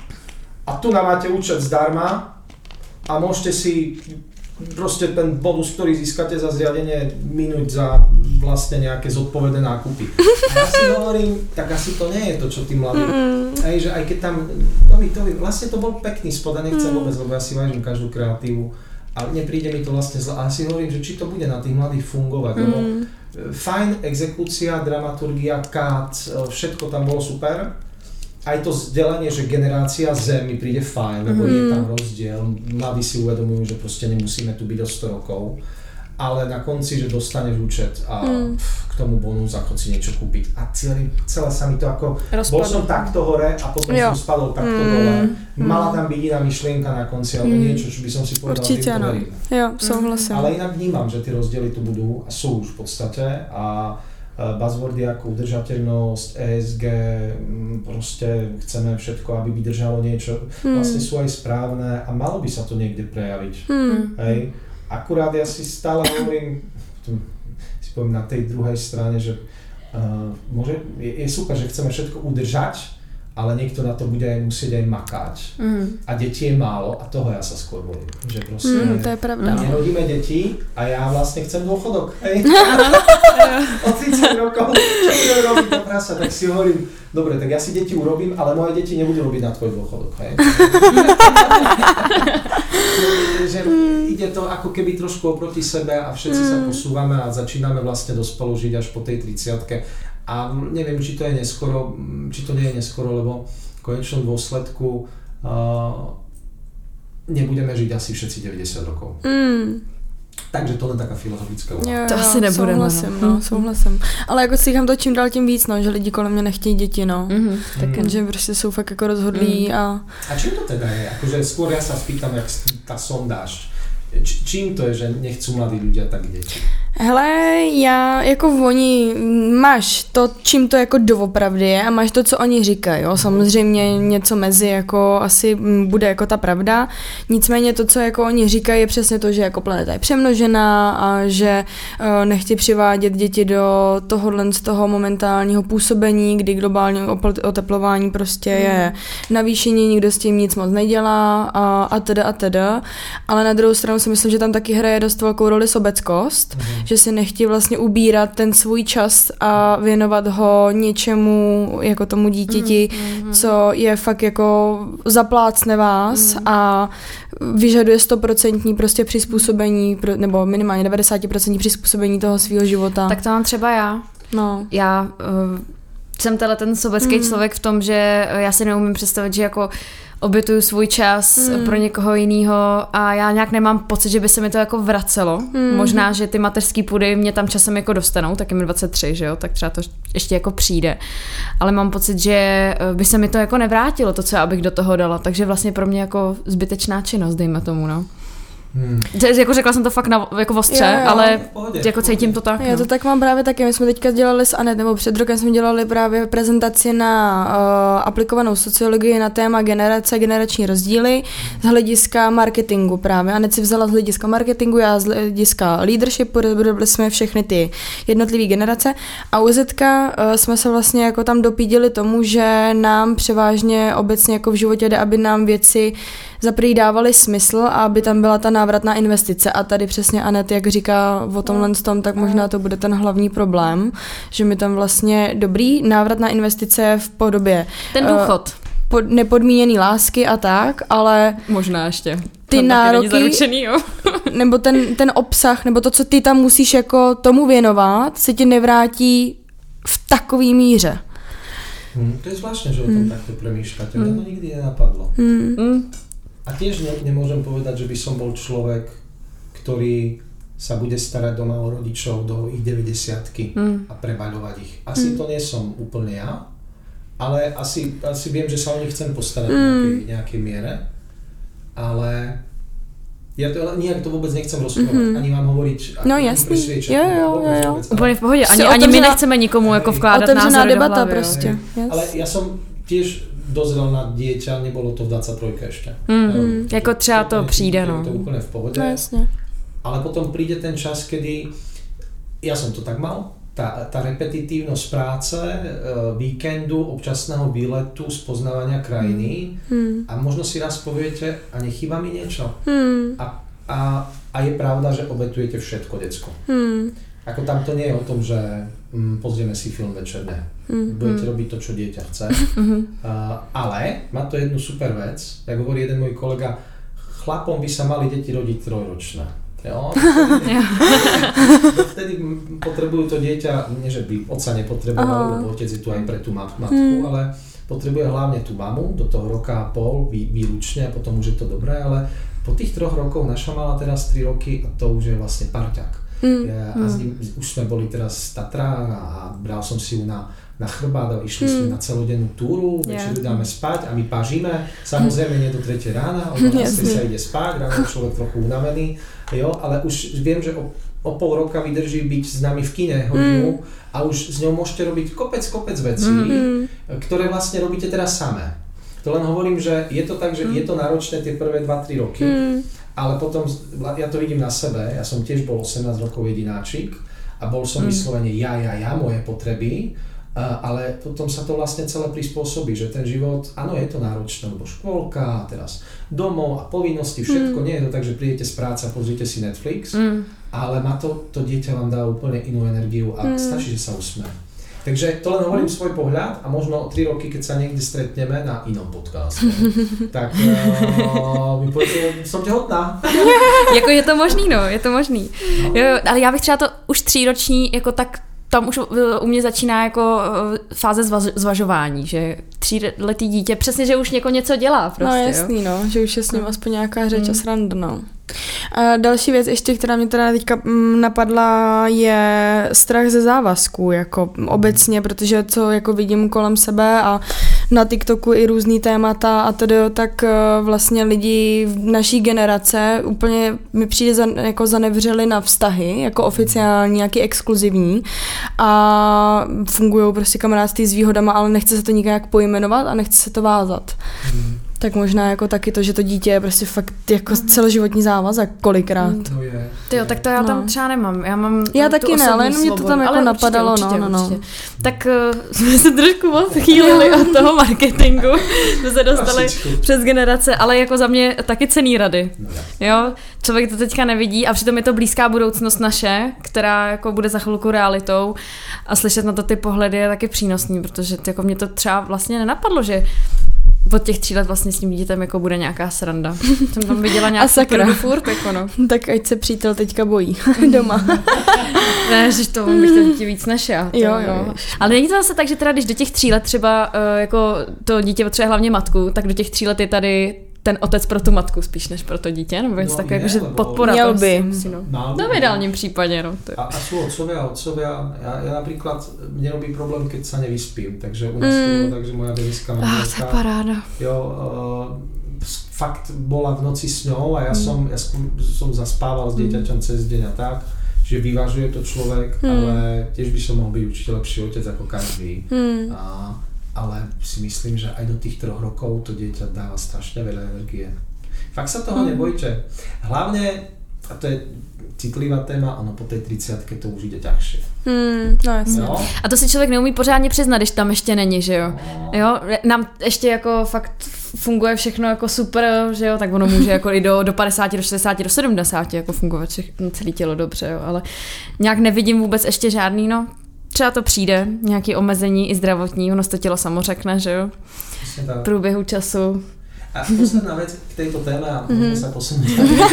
a tu nám máte účet zdarma a môžete si proste ten bonus, ktorý získate za zriadenie, minúť za vlastne nejaké zodpovedné nákupy. A ja si hovorím, tak asi to nie je to, čo tí mladí. Mm. Aj, že aj keď tam, to by, to by, vlastne to bol pekný spod a nechcem mm. vôbec, lebo ja si vážim každú kreatívu. A nepríde mi to vlastne zle. A ja si hovorím, že či to bude na tých mladých fungovať, mm. lebo fajn exekúcia, dramaturgia, cut, všetko tam bolo super. Aj to vzdelanie, že generácia Z mi príde fajn, lebo mm-hmm. je tam rozdiel. Mladí si uvedomujú, že proste nemusíme tu byť o sto rokov. Ale na konci, že dostaneš účet a mm. k tomu bonus a chod si niečo kúpiť. A celé, celé sa mi to ako... Rozpadlo. Bol som takto hore a potom jo. som spadol takto mm. dole. Mala tam byť iná myšlienka na konci, alebo mm. niečo, čo by som si povedal, určite, že to verím. Jo, souhlasím. Ale inak vnímam, že tie rozdiely tu budú a sú už v podstate. A buzzwordy ako udržateľnosť, E S G, proste chceme všetko, aby vydržalo niečo, mm. vlastne sú aj správne a malo by sa to niekde prejaviť. Mm. Hej? akurát ja si stále hovorím, si poviem na tej druhej strane, že uh, môže, je, je super, že chceme všetko udržať, ale niekto na to bude aj musieť aj makať. Mm. A detí je málo a toho ja sa skôr bojím. Že proste mm, to je pravda. Nerodíme deti a ja vlastne chcem dôchodok. Hej? O tridsať rokov, čo budem robiť na prasa, tak si hovorím, dobre, tak ja si deti urobím, ale moje deti nebudú robiť na tvoj dôchodok. Hej? Že ide to ako keby trošku oproti sebe a všetci mm. sa posúvame a začíname vlastne dospolu žiť až po tej tridsiatke. A neviem, či to je neskoro, či to nie je neskoro, lebo v konečnom dôsledku uh, nebudeme žiť asi všetci deväťdesiat rokov. Mm. Takže to je taká filozofická úvaha. To asi nebude. Souhlasím, no, souhlasím. Ale jako slychám to čím dál tím víc, no, že lidi kolem mě nechtějí děti, no. Mm-hmm. Takže mm. prostě jsou fakt jako rozhodlí mm. a... A čím to teda je? Akože skôr ja sa spýtam, jak tá sondáž. Č- čím to je, že nechcú mladí ľudia tak děti? Hele, já jako oni, máš to, čím to jako doopravdy je a máš to, co oni říkají, jo, samozřejmě něco mezi jako asi bude jako ta pravda, nicméně to, co jako oni říkají, je přesně to, že jako planeta je přemnožená a že uh, nechtějí přivádět děti do tohohle z toho momentálního působení, kdy globální oteplování prostě je navýšení, nikdo s tím nic moc nedělá a, a teda a teda, ale na druhou stranu si myslím, že tam taky hraje dost velkou roli sobeckost, mm. že si nechtějí vlastně ubírat ten svůj čas a věnovat ho něčemu jako tomu dítěti, mm. co je fakt jako zaplácne vás mm. a vyžaduje stoprocentní prostě přizpůsobení, nebo minimálně devadesát procent přizpůsobení toho svého života. Tak to mám třeba já. No. Já uh, jsem tenhle ten sobecký mm. člověk v tom, že já si neumím představit, že jako obětuju svůj čas mm. pro někoho jiného a já nějak nemám pocit, že by se mi to jako vracelo. Mm. Možná, že ty mateřský půdy mě tam časem jako dostanou, tak je mi dvacet tři, že jo, tak třeba to ještě jako přijde. Ale mám pocit, že by se mi to jako nevrátilo, to, co já bych do toho dala. Takže vlastně pro mě jako zbytečná činnost, dejme tomu, no. Hmm. Jako řekla jsem to fakt na, jako ostře, jo, jo. ale pohodě, jako cítím to tak. Já no. to tak mám právě taky. My jsme teďka dělali s Anet, nebo před rokem jsme dělali právě prezentaci na uh, aplikovanou sociologii na téma generace, generační rozdíly z hlediska marketingu právě. Anet si vzala z hlediska marketingu, já z hlediska leadershipu, byli jsme všechny ty jednotlivé generace a u Zetka uh, jsme se vlastně jako tam dopídili tomu, že nám převážně obecně jako v životě jde, aby nám věci zaprý dávaly smysl a aby tam byla ta návratná investice. A tady přesně Anet, jak říká o tomhle tom, tak možná to bude ten hlavní problém, že mi tam vlastně dobrý návratná investice v podobě ten důchod. Uh, pod, nepodmíněný lásky a tak, ale možná ještě. Ty tam nároky, zaručený, jo. nebo ten, ten obsah, nebo to, co ty tam musíš jako tomu věnovat, se ti nevrátí v takový míře. Hmm, to je zvláštne, že o tom hmm. takto premýšľate. Mňa to nikdy nenapadlo. Hmm. Hmm. A tiež ne, nemôžem povedať, že by som bol človek, ktorý sa bude starať doma o rodičov do ich deväťdesiatky mm. a prebaľovať ich. Asi mm. to nie som úplne ja, ale asi, asi viem, že sa o nich chcem postarať v mm. nejakej, nejakej miere, ale ja to nijak to vôbec nechcem rozprávať, mm-hmm. ani vám hovoriť, no jasný, jo, jo, jo. Úplne v pohode, ani, ani my nechceme nikomu jako vkládat názory do hlavy. Prostě. Yes. Ale ja som tiež dozrel na dieťa, nebolo to v dvadsaťtrojke ešte. Mm-hmm. To, jako třeba to, to přijde, no. To úplne v pohode. No jasne. Ale potom príde ten čas, kedy ja som to tak mal, tá, tá repetitívnosť práce, víkendu, občasného výletu, spoznávania krajiny mm. a možno si raz poviete, a nechýba mi niečo. Mm. A, a, a je pravda, že obetujete všetko, decko. Mm. Ako tam to nie je o tom, že mm, pozrieme si film večer, ne. Mm. Budete mm. robiť to, čo dieťa chce. Mm. Uh, ale má to jednu super vec, jak hovorí jeden môj kolega, chlapom by sa mali deti rodiť trojročné. Jo? Vtedy potrebujú to dieťa, nie že by otca nepotrebovali, lebo otec je tu aj pre tú matku, mm. ale potrebuje hlavne tú mamu do toho roka a pol vý, výlučne a potom už je to dobré, ale po tých troch rokov naša mala teraz tri roky a to už je vlastne parťák. Mm. Ja, a s ním, už sme boli teraz v Tatrách a bral som si ju na, na chrbát a išli mm. sme na celodennú túru, večer yeah. dáme spať a my pažíme, samozrejme nie do tretej rána, o dvanástej sa ide spať, ráno človek trochu unavený, jo, ale už viem, že o, o pol roka vydrží byť s nami v kine hodinu mm. a už s ňou môžete robiť kopec, kopec vecí, mm. ktoré vlastne robíte teraz samé. To len hovorím, že je to tak, že mm. je to náročné tie prvé dva tri roky, mm. Ale potom, ja to vidím na sebe, ja som tiež bol osemnásť rokov jedináčik a bol som mm. vyslovene ja, ja, ja, moje potreby, ale potom sa to vlastne celé prispôsobí, že ten život, áno, je to náročné, lebo škôlka, teraz domov a povinnosti, všetko, mm. nie je to tak, že prídete z práce a pozrite si Netflix, mm. ale má to, to dieťa vám dá úplne inú energiu a mm. stačí, že sa usme. Takže to len hovorím svoj pohľad a možno tri roky, keď sa niekde stretneme na inom podcaste, tak uh, mi poviete, som tehotná. Jako je to možný, no, je to možný. No. Jo, ale já bych třeba to už tříroční jako tak tam už u mě začíná jako fáze zvaž, zvažování, že tříletý dítě, přesně, že už něko něco dělá prostě. No jasný, jo. No, že už je s ním no. aspoň nějaká řeč mm. a sranda, no. A další věc ještě, která mě teda teďka napadla, je strach ze závazků, jako obecně, protože co jako vidím kolem sebe a na TikToku i různý témata a tedy, tak vlastně lidi naší generace úplně mi přijde za, jako zanevřeli na vztahy, jako oficiální, nějaký exkluzivní a fungují prostě kamarádství s výhodama, ale nechce se to nikak pojmenovat a nechce se to vázat. Hmm. Tak možná jako taky to, že to dítě je prostě fakt jako celoživotní závazek kolikrát. To je. Ty jo, tak to já tam no. třeba nemám. Já mám Já taky ne, ale jenom mě to tam jako ale napadalo. Určitě, určitě, no, no, no. Tak uh, jsme se trošku odchýlili od toho marketingu. Jsme se dostali přes generace, ale jako za mě taky cenný rady. No, jo, člověk to teďka nevidí a přitom je to blízká budoucnost naše, která jako bude za chvilku realitou a slyšet na to ty pohledy je taky přínosný, protože jako mě to třeba vlastně nenapadlo, že od těch tří let vlastně s tím dítětem jako bude nějaká sranda. Jsem tam viděla nějaký prdu furt, jako no. Tak ať se přítel teďka bojí doma. Ne, že to bych to dítě víc než já. To, jo, jo. No. Ale není to zase tak, že teda když do těch tří let třeba uh, jako to dítě potřebuje hlavně matku, tak do těch tří let je tady ten otec pro tu matku spíš než pro to dítě, nebo něco no, takového, jako, že podpora. Měl by. Musí, no. No, v ideálním případě. No, a, a sú otcovia, otcovia, ja, ja napríklad, mne robí problém, keď sa nevyspím, takže u nás mm. to bolo tak, že moja bebiska manželka, ah, to je paráda. Jo, uh, fakt bola v noci s ňou a ja mm. som, ja som zaspával s dieťaťom cez deň a tak, že vyvažuje to človek, mm. ale tiež by som mohol byť určite lepší otec ako každý. Mm. A, ale si myslím, že aj do tých troch rokov to dieťa dáva strašne veľa energie. Fakt sa toho mm. nebojte. Hlavne, a to je citlivá téma, ono po tej tridsiatke to už ide ťažšie. Mm, no jasně. No? A to si člověk neumí pořádně přiznat, když tam ještě není, že jo? No. Jo? Nám ještě jako fakt funguje všechno jako super, že jo? Tak ono může jako i do, do padesáti, do šedesáti, do sedmdesáti jako fungovat všechno, celé tělo dobře, jo? Ale nějak nevidím vůbec ještě žádný, no. Třeba to přijde, nějaké omezení i zdravotní, ono to tělo samo řekne, že jo? V průběhu času. A posledná vec k tejto téme, a môžeme mm-hmm. sa posunúť,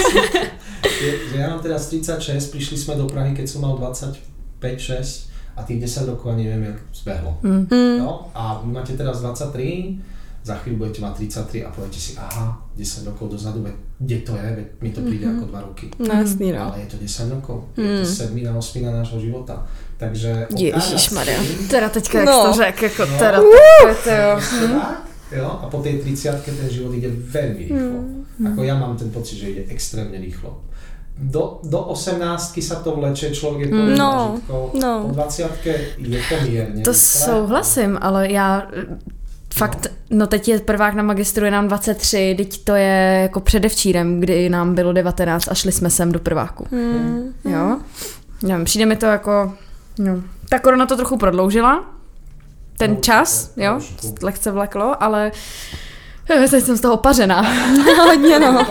je, že ja mám teraz tridsaťšesť, prišli sme do Prahy, keď som mal dvadsaťpäť šesť a tých desať rokov ani neviem, jak zbehlo. Mm-hmm. No, a vy máte teraz dvadsaťtri, za chvíľu budete mať tridsaťtri a poviete si, aha, desať rokov dozadu, kde to je, veď mi to príde mm-hmm. ako dva roky. No, jasný, no. Ale je to desať rokov, mm. je to sedmina, osmina nášho života. Takže Ježišmarja. Teda teďka, jak no. to řek, jako no. teda, to jo. Jo, a po tej tridsiatke ten život ide veľmi rýchlo. Mm. Ako ja mám ten pocit, že ide extrémne rýchlo. Do, do osemnáctky sa to vleče, človek je plný no, zážitkov. No. Po dvacátke je to mierne. To souhlasím, ale já fakt, no. no teď je prvák na magistru, je nám dvacet tři, teď to je jako předevčírem, kdy nám bylo devatenáct a šli jsme sem do prváku. Mm. Jo? Nevím, přijde mi to jako, no, ta korona to trochu prodloužila, ten čas, jo, lehce vleklo, ale teď jsem z toho opařená. Hodně, no.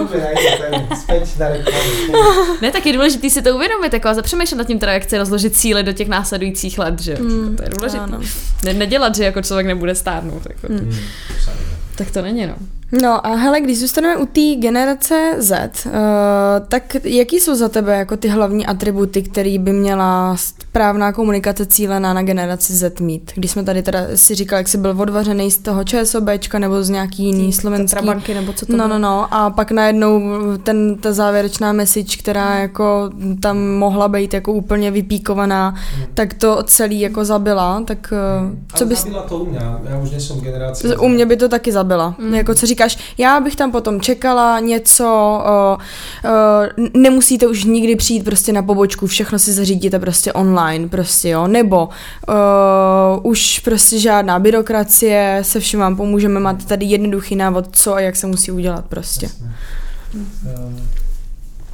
Ne, tak je důležitý si to uvědomit, jako a zapřemýšlet nad tím teda, jak chce rozložit síly do těch následujících let, že mm, to je důležité. Ne, nedělat, že jako člověk nebude stárnout, jako mm. tak to není, no. No a hele, když zůstaneme u té generace Z, uh, tak jaký jsou za tebe jako ty hlavní atributy, který by měla správná komunikace cílená na generaci Z mít? Když jsme tady teda si říkali, jak jsi byl odvařený z toho ČSOBčka nebo z nějaký jiný slovenský. Tetrabanky nebo co to No, no, no. A pak najednou ten, ta závěrečná message, která jako tam mohla být jako úplně vypíkovaná, hmm. tak to celý jako zabila. Tak hmm. co bys... zabila to u mě, já už nejsem generace. U mě by to taky zabila. Hmm. Jako co říkáš, já bych tam potom čekala něco, o, o, nemusíte už nikdy přijít prostě na pobočku, všechno si zařídíte prostě online, prostě jo, nebo o, už prostě žádná byrokracie, se vším vám pomůžeme, máte tady jednoduchý návod, co a jak se musí udělat prostě. Uh,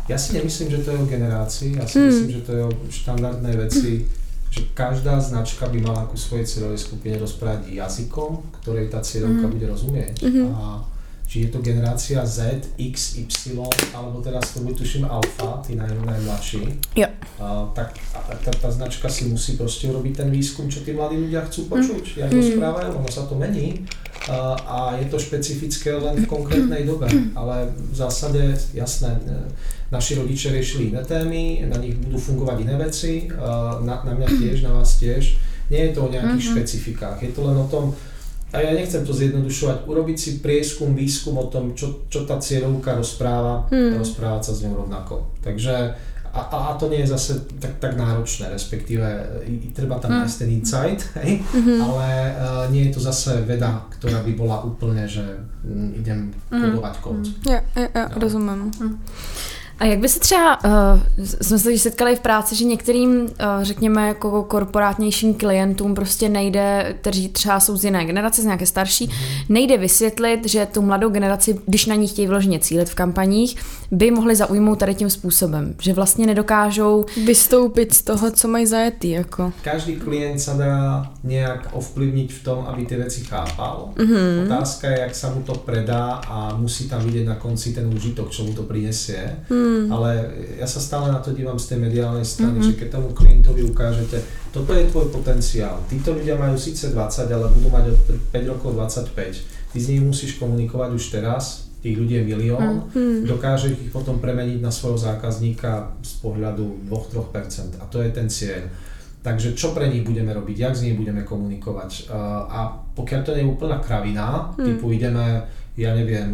Ja si nemyslím, že to je o generácii, ja si Hmm. myslím, že to je o štandardnej veci, že každá značka by mala ku svojej cieľovej skupine rozprávať jazykom, ktorej tá cieľovka mm. bude rozumieť. Mm-hmm. A či je to generácia Z, X, Y, alebo teraz to bude tuším Alfa, tí naj, najmladší, ja. a, tak a, tá, tá značka si musí proste urobiť ten výskum, čo tí mladí ľudia chcú počuť, mm. jak mm. rozprávajú, ono sa to mení a, a je to špecifické len v konkrétnej dobe, ale v zásade jasné, naši rodiče riešili iné témy, na nich budú fungovať iné veci, na, na mňa tiež, na vás tiež. Nie je to o nejakých mm-hmm. špecifikách, je to len o tom, a ja nechcem to zjednodušovať, urobiť si prieskum, výskum o tom, čo, čo tá cieľovka rozpráva mm. a rozprávať sa s ňou rovnako. Takže, a, a to nie je zase tak, tak náročné, respektíve treba tam nájsť mm. ten insight, hej? Mm-hmm. ale uh, nie je to zase veda, ktorá by bola úplne, že mm, idem kodovať kód. Ja, ja, ja no. rozumím. Mm. A jak by se třeba, uh, jsme se setkali v práci, že některým, uh, řekněme, jako korporátnějším klientům prostě nejde, kteří třeba jsou z jiné generace, z nějaké starší, nejde vysvětlit, že tu mladou generaci, když na ní chtějí vyloženě cílit v kampaních, by mohli zaujmout tady tím způsobem, že vlastně nedokážou vystoupit z toho, co mají zajetý, jako. Každý klient sa dá nejak ovplyvniť v tom, aby tie veci chápal. Mm-hmm. Otázka je, jak sa mu to predá a musí tam vidieť na konci ten užitok, čo mu to prinesie. Mm. Ale ja sa stále na to dívam z tej mediálnej strany, mm-hmm. že keď tomu klientovi ukážete, toto je tvoj potenciál. Títo ľudia majú síce dvadsať, ale budú mať od päť rokov dvadsaťpäť. Ty z nich musíš komunikovať už teraz, tých ľudí je milión, mm-hmm. dokáže ich potom premeniť na svojho zákazníka z pohľadu dva až tri percent a to je ten cieľ. Takže čo pre nich budeme robiť, jak s nimi budeme komunikovať. A pokiaľ to nie je úplná kravina, mm. typu ideme, ja neviem,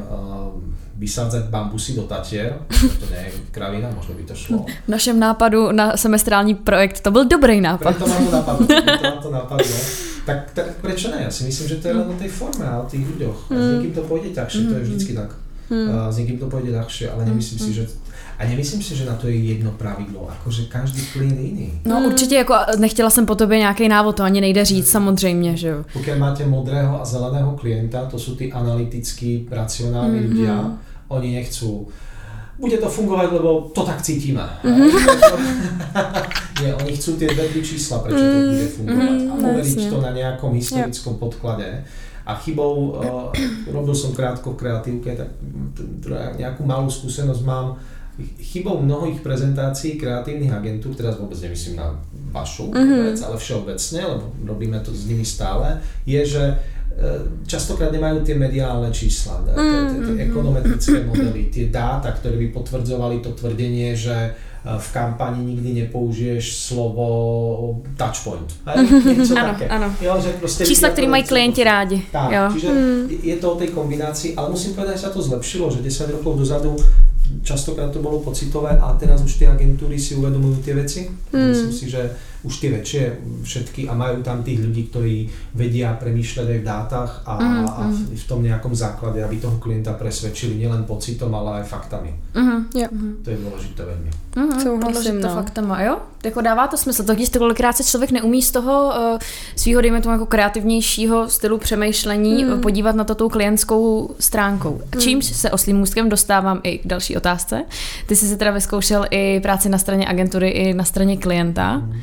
vysádzať bambusy do Tatier, to nie je kravina, možno by to šlo. V našem nápadu na semestrální projekt to byl dobrý nápad. Preto mám to napadlo, preto mám to napadlo. Tak, tak prečo ne? Ja si myslím, že to je len o tej forme a o tých ľuďoch. A s niekým to pôjde ťažšie, to je vždycky tak. S niekým to pôjde ľahšie, ale nemyslím si, že A nemyslím si, že na to je jedno pravidlo, akože každý klient je jiný. No hmm. určitě, jako nechtěla jsem po tobě nějaký návod, to ani nejde říct, samozřejmě, že jo. Pokud máte modrého a zeleného klienta, to jsou ty analytický, racionální mm-hmm. ľudia, oni nechcú, bude to fungovat, lebo to tak cítíme. Mm-hmm. Nie, oni chcú tie dve čísla, prečo to bude fungovať a overiť to na nejakom historickom podklade. A chybou, uh, robil som krátko v kreatívke, tak nejakú malú skúsenosť mám. Chybou mnohých prezentácií kreatívnych agentúr, teraz vôbec nemyslím na vašu mm-hmm. vec, ale všeobecne, lebo robíme to s nimi stále, je, že častokrát nemajú tie mediálne čísla, mm-hmm. tie ekonometrické modely, tie dáta, ktoré by potvrdzovali to tvrdenie, že v kampani nikdy nepoužiješ slovo touchpoint. Niečo ano, také. Ano. Jo, že proste čísla, ktoré mají klienti rádi. Tak, jo. Čiže mm. je to o tej kombinácii, ale musím povedať, že sa to zlepšilo, že desať rokov dozadu častokrát to bolo pocitové a teraz už tie agentúry si uvedomujú tie veci. Mm. Myslím si, že už tie väčšie všetky a majú tam tých ľudí, ktorí vedia premýšľať aj v dátach a, mm. a v, v tom nejakom základe, aby toho klienta presvedčili nielen pocitom, ale aj faktami. Mm. Ja. To je dôležité veľmi. Mm. Souhlasím, to no. faktama, jo? Jako dává to smysl, totiž kolikrát se člověk neumí z toho uh, svýho, dejme tomu jako kreativnějšího stylu přemýšlení mm. podívat na to tou klientskou stránkou. Mm. Čímž se oslím můstkem dostávám i k další otázce. Ty jsi si teda vyzkoušel i práci na straně agentury, i na straně klienta. Mm.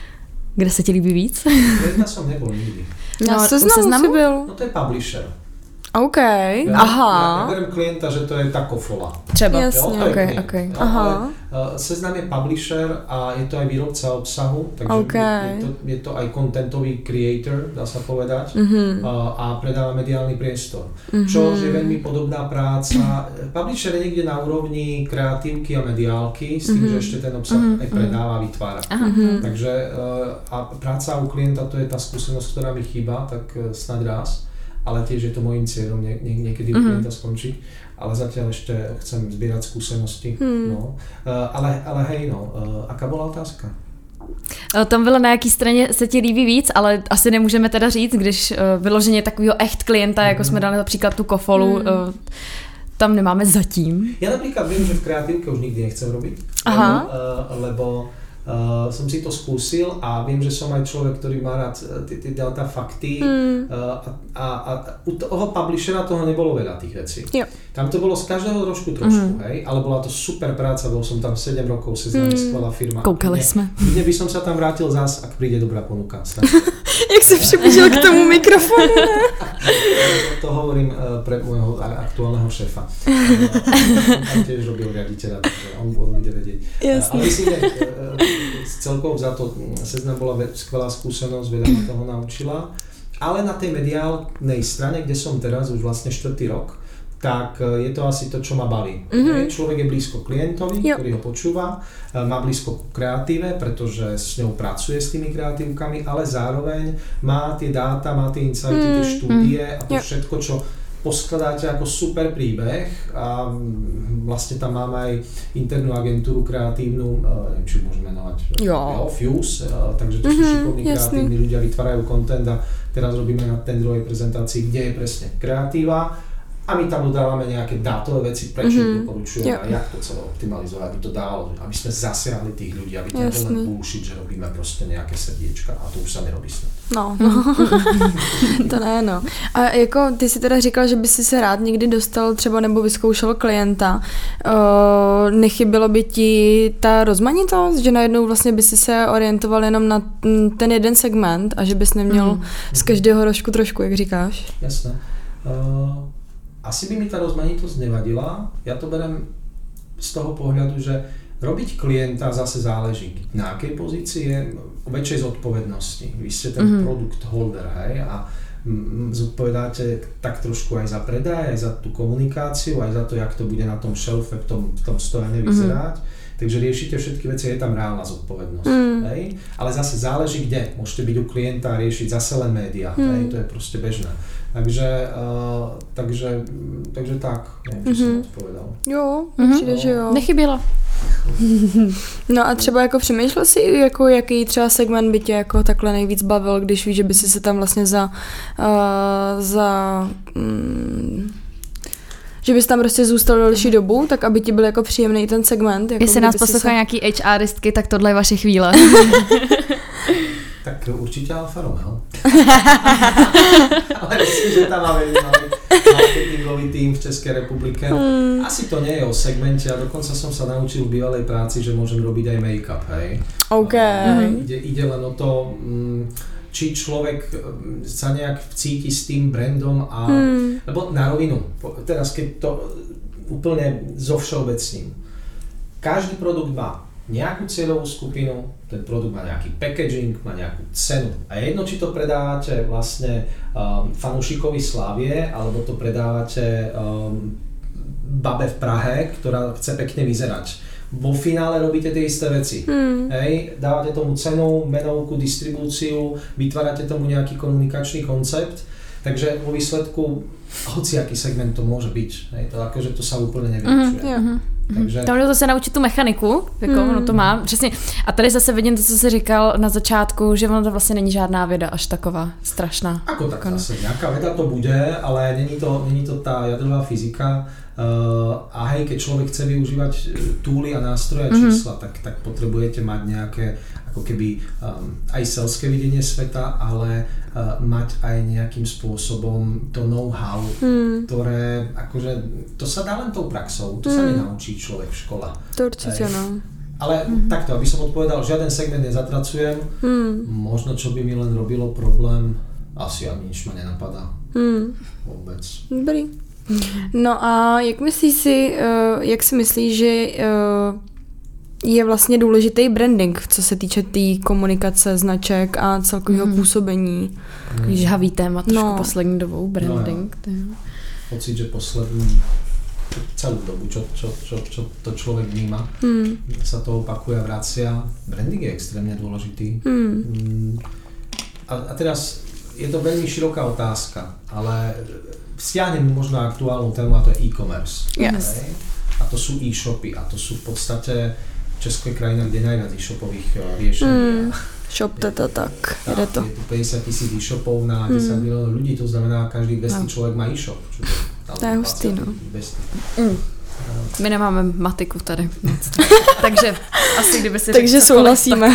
Kde se ti líbí víc? Klienta som nebol nikdy. No, no seznamu si byl. No to je publisher. OK, ja, aha. Ja, ja berem klienta, že to je ta kofola. Třeba. Jasně, jo, okay, okay. No, aha. Ale, uh, Seznam je publisher a je to aj výrobca obsahu, takže okay. je, to, je to aj contentový creator, dá sa povedať, mm-hmm. uh, a predáva mediálny priestor. Mm-hmm. Čo je veľmi podobná práca. Publisher je niekde na úrovni kreatívky a mediálky, s tým, mm-hmm. že ešte ten obsah mm-hmm. aj predáva, vytvára. Mm-hmm. Takže uh, a práca u klienta, to je tá skúsenosť, ktorá mi chýba, tak uh, snáď raz. Ale tiež je to môjim cieľom nie, nie, niekedy u klienta skončiť, ale zatiaľ ešte chcem zbierať skúsenosti. Mm. No. Uh, ale, ale hej, no, uh, aká bola otázka? Tam bylo, na jaký straně se ti líbí víc, ale asi nemůžeme teda říct, když uh, vyloženě takovýho echt klienta, mm. jako jsme dali například tu kofolu, mm. uh, tam nemáme zatím. Ja napríklad viem, že v kreatívke už nikdy nechcem robiť, Aha. lebo, uh, lebo Uh, som si to skúsil a viem, že som aj človek, ktorý má rád tie data fakty mm. uh, a, a, a u toho publishera toho nebolo veľa tých vecí. Jo. Tam to bolo z každého trošku trošku, mm. hej, ale bola to super práca, bol som tam sedem rokov, Seznam je skvelá firma. Koukali sme. Kde by som sa tam vrátil zás, ak príde dobrá ponuka. Jak sa přiblížil k tomu mikrofonu. To hovorím uh, pre môjho aktuálneho šéfa. Uh, on tiež robil riaditeľa, takže on, on bude vedieť. Uh, ale myslím, že uh, celkovo za to Seznam bola skvelá skúsenosť, veľa ma toho naučila. Ale na tej mediálnej strane, kde som teraz už vlastne štvrtý rok, tak je to asi to, čo ma baví. Mm-hmm. Človek je blízko klientovi, jo. ktorý ho počúva, má blízko ku kreatíve, pretože s ňou pracuje s tými kreatívkami, ale zároveň má tie dáta, má tie insighty, mm-hmm. tie štúdie a to jo. všetko, čo poskladáte ako super príbeh a vlastne tam máme aj internú agentúru kreatívnu, neviem, či môžeme menovať, jo. Fuse, takže to sú mm-hmm, šikovní kreatívni ľudia, vytvárajú content a teraz robíme na tendrovej prezentácii, kde je presne kreatíva a my tam dodávame nejaké dátové veci, prečo mm-hmm. doporučujeme a jak to celé optimalizovať, aby to dalo, aby sme zasiahli tých ľudí, aby to nebolo len bullshit, že robíme proste nejaké srdíčka a to už sa nerobí snad. No, no. To ne, no. A jako ty si teda říkal, že by si se rád někdy dostal třeba nebo vyzkoušel klienta. Uh, nechybilo by ti ta rozmanitost, že najednou vlastně by si se orientoval jenom na ten jeden segment a že bys neměl mm. z každého rožku trošku, jak říkáš? Jasné. Uh... Asi by mi tá rozmanitosť nevadila, ja to berem z toho pohľadu, že robiť klienta zase záleží na akej pozícii je, o väčšej zodpovednosti. Vy ste ten mm-hmm. product holder, hej, a zodpovedáte tak trošku aj za predaj, aj za tú komunikáciu, aj za to, jak to bude na tom šelfe, v tom, v tom stojane vyzerať. Mm-hmm. Takže riešite všetky veci, je tam reálna zodpovednosť. Mm. Hej? Ale zase záleží kde. Môžete byť u klienta a riešiť zase len média. Mm. Hej? To je proste bežné. Takže, uh, takže, takže tak, neviem, či mm-hmm. som odpovedal. Jo, určitě, že jo. Nechybělo. No a třeba jako přemýšlel si, jako jaký třeba segment by tě jako takhle nejvíc bavil, když víš, že by si se tam vlastně za, uh, za mm, že bys tam prostě zůstal další dobu, tak aby ti byl jako příjemný ten segment. Jako jestli nás poslouchá se... nějaký HRistky, tak tohle je vaše chvíle. Tak určite Alfa Romeo. Ale myslím, že tam máme marketingový tým v Českej republike. Mm. Asi to nie je o segmente a dokonca som sa naučil v bývalej práci, že môžem robiť aj make-up, hej. OK. Uh, ide, ide len o to, či človek sa nejak cíti s tým brandom a... Mm. Lebo na rovinu, teraz keď to úplne zo všeobecním. Každý produkt má nejakú cieľovú skupinu, ten produkt má nejaký packaging, má nejakú cenu. A jedno, či to predávate vlastne um, fanúšikovi Slavie, alebo to predávate um, babe v Prahe, ktorá chce pekne vyzerať. Vo finále robíte tie isté veci. Hmm. Hej, dávate tomu cenu, menovku, distribúciu, vytvárate tomu nejaký komunikačný koncept. Takže vo výsledku hociaký segment to môže byť. Hej, to akože to sa úplne nevylučuje. Mm, Takže... Tam jde zase naučit tu mechaniku, jako mm. ono to má, přesně. A tady zase vidím to, co jsi říkal na začátku, že ono to vlastně není žádná věda až taková strašná. Ako tak jako zase, nějaká věda to bude, ale není to, není to tá jadrová fyzika. Uh, a hej, keď človek chce využívať túly a nástroje a čísla, mm. tak, tak potrebujete mať nejaké ako keby um, aj selské videnie sveta, ale uh, mať aj nejakým spôsobom to know-how, mm. ktoré akože, to sa dá len tou praxou, to mm. sa nenaučí človek v škole. To určite, no. Ale mm. takto, aby som odpovedal, žiaden segment nezatracujem, mm. možno čo by mi len robilo problém, asi ani nič ma nenapadá. Mm. Vôbec. Dobrý. No a jak myslíš si, uh, jak si myslíš, že uh, je vlastně důležitý branding, co se týče té tý komunikace, značek a celkového mm. působení? Mm. Žhavý téma trošku no. poslední dobou, branding. No, ja. Pocit, že poslední celú dobu, čo, čo, čo, čo to človek vníma, mm. sa to opakuje a vracia. Branding je extrémne dôležitý. Mm. Mm. A, a teraz je to veľmi široká otázka, ale stiahnem možno aktuálnu tému a to je e-commerce. Yes. Okay? A to sú e-shopy a to sú v podstate Česká krajina, kde najviac e-shopových riešení. Mm. Shop to tak, jde to. Je tu päťdesiat tisíc e-shopov na desať mm. miliónov ľudí, to znamená, každý dvestý no. človek má e-shop. Čo to je hustý, no. Mm. My nemáme matiku tady. Takže asi kdyby si Takže souhlasíme.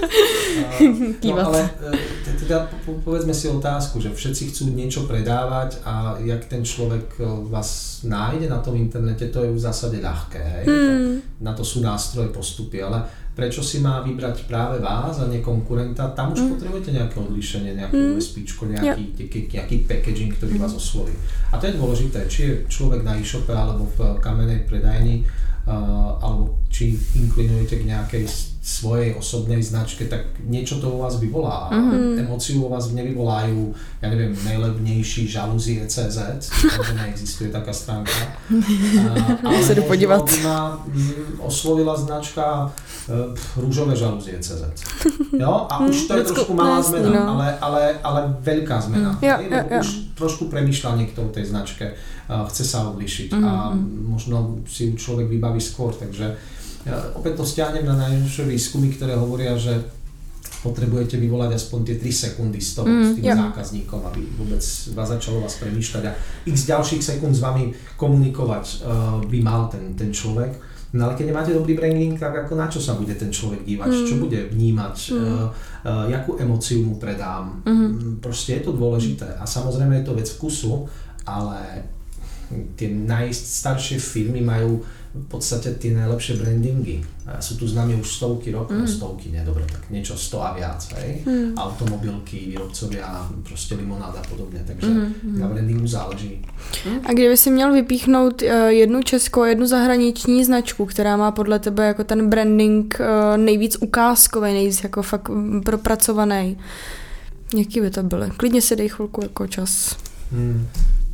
No ale teda povedzme si otázku, že všetci chcú niečo predávať a jak ten človek vás nájde na tom internete, to je v zásade ľahké, hej? Hmm. Na to sú nástroje, postupy, ale prečo si má vybrať práve vás a nie konkurenta? Tam už mm. potrebujete nejaké odlišenie, nejaké mm. USPčko, nejaký, nejaký packaging, ktorý vás osloví. A to je dôležité, či je človek na e-shope alebo v kamennej predajni, uh, alebo či inklinujete k nejakej svojej osobnej značke, tak niečo to u vás vyvolá. Mm. Emóciu u vás nevyvolajú, ja neviem, najlevnejší žalúzie cé zet, takže neexistuje taká stránka. Uh, ale se podívat. By ma oslovila značka uh, rúžové žalúzie cé zet. Jo? A už to je trošku malá zmena, no. ale, ale, ale veľká zmena. Mm. Jo, jo, jo. Už trošku premýšľa niekto o tej značke, uh, chce sa odlišiť mm. a možno si ju človek vybaví skôr, takže ja opäť to stiahnem na najnovšie výskumy, ktoré hovoria, že potrebujete vyvolať aspoň tie tri sekundy z toho, mm, s tým ja. zákazníkom, aby vôbec vás začalo vás premýšľať a x ďalších sekúnd s vami komunikovať uh, by mal ten, ten človek. No ale keď nemáte dobrý branding, tak ako na čo sa bude ten človek dívať, mm. čo bude vnímať, mm. uh, uh, jakú emóciu mu predám. Mm. Proste je to dôležité a samozrejme je to vec vkusu, ale tie najstaršie firmy majú v podstate tie najlepšie brandingy. Sú tu známe už stovky rokov, mm. stovky, nie, dobre, tak niečo sto a viac, hej. Mm. Automobilky, výrobcovia, prostě limonáda a podobně, takže mm. na brandingu záleží. A kdyby si měl vypíchnout jednu českou a jednu zahraniční značku, která má podle tebe jako ten branding nejvíc ukázkový, nejvíc jako fakt propracovaný, jaký by to byly? Klidně si dej chvilku jako čas. Hmm.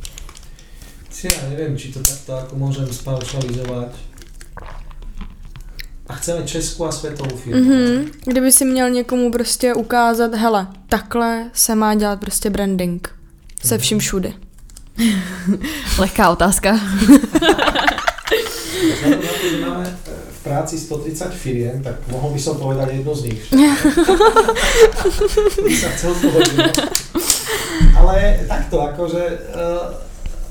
Ja neviem, či to takto ako môžem spaušalizovať. A chceme českou a světovou firmu. Mm-hmm. Kdyby si měl někomu prostě ukázat, hele, takhle se má dělat prostě branding. Se vším všude. Lehká otázka. Vzhľadom na to, že máme v práci sto tridsať firiem, tak mohol by som povedať jednu z nich. By sa chcel povedať. Ale takto, akože... Uh,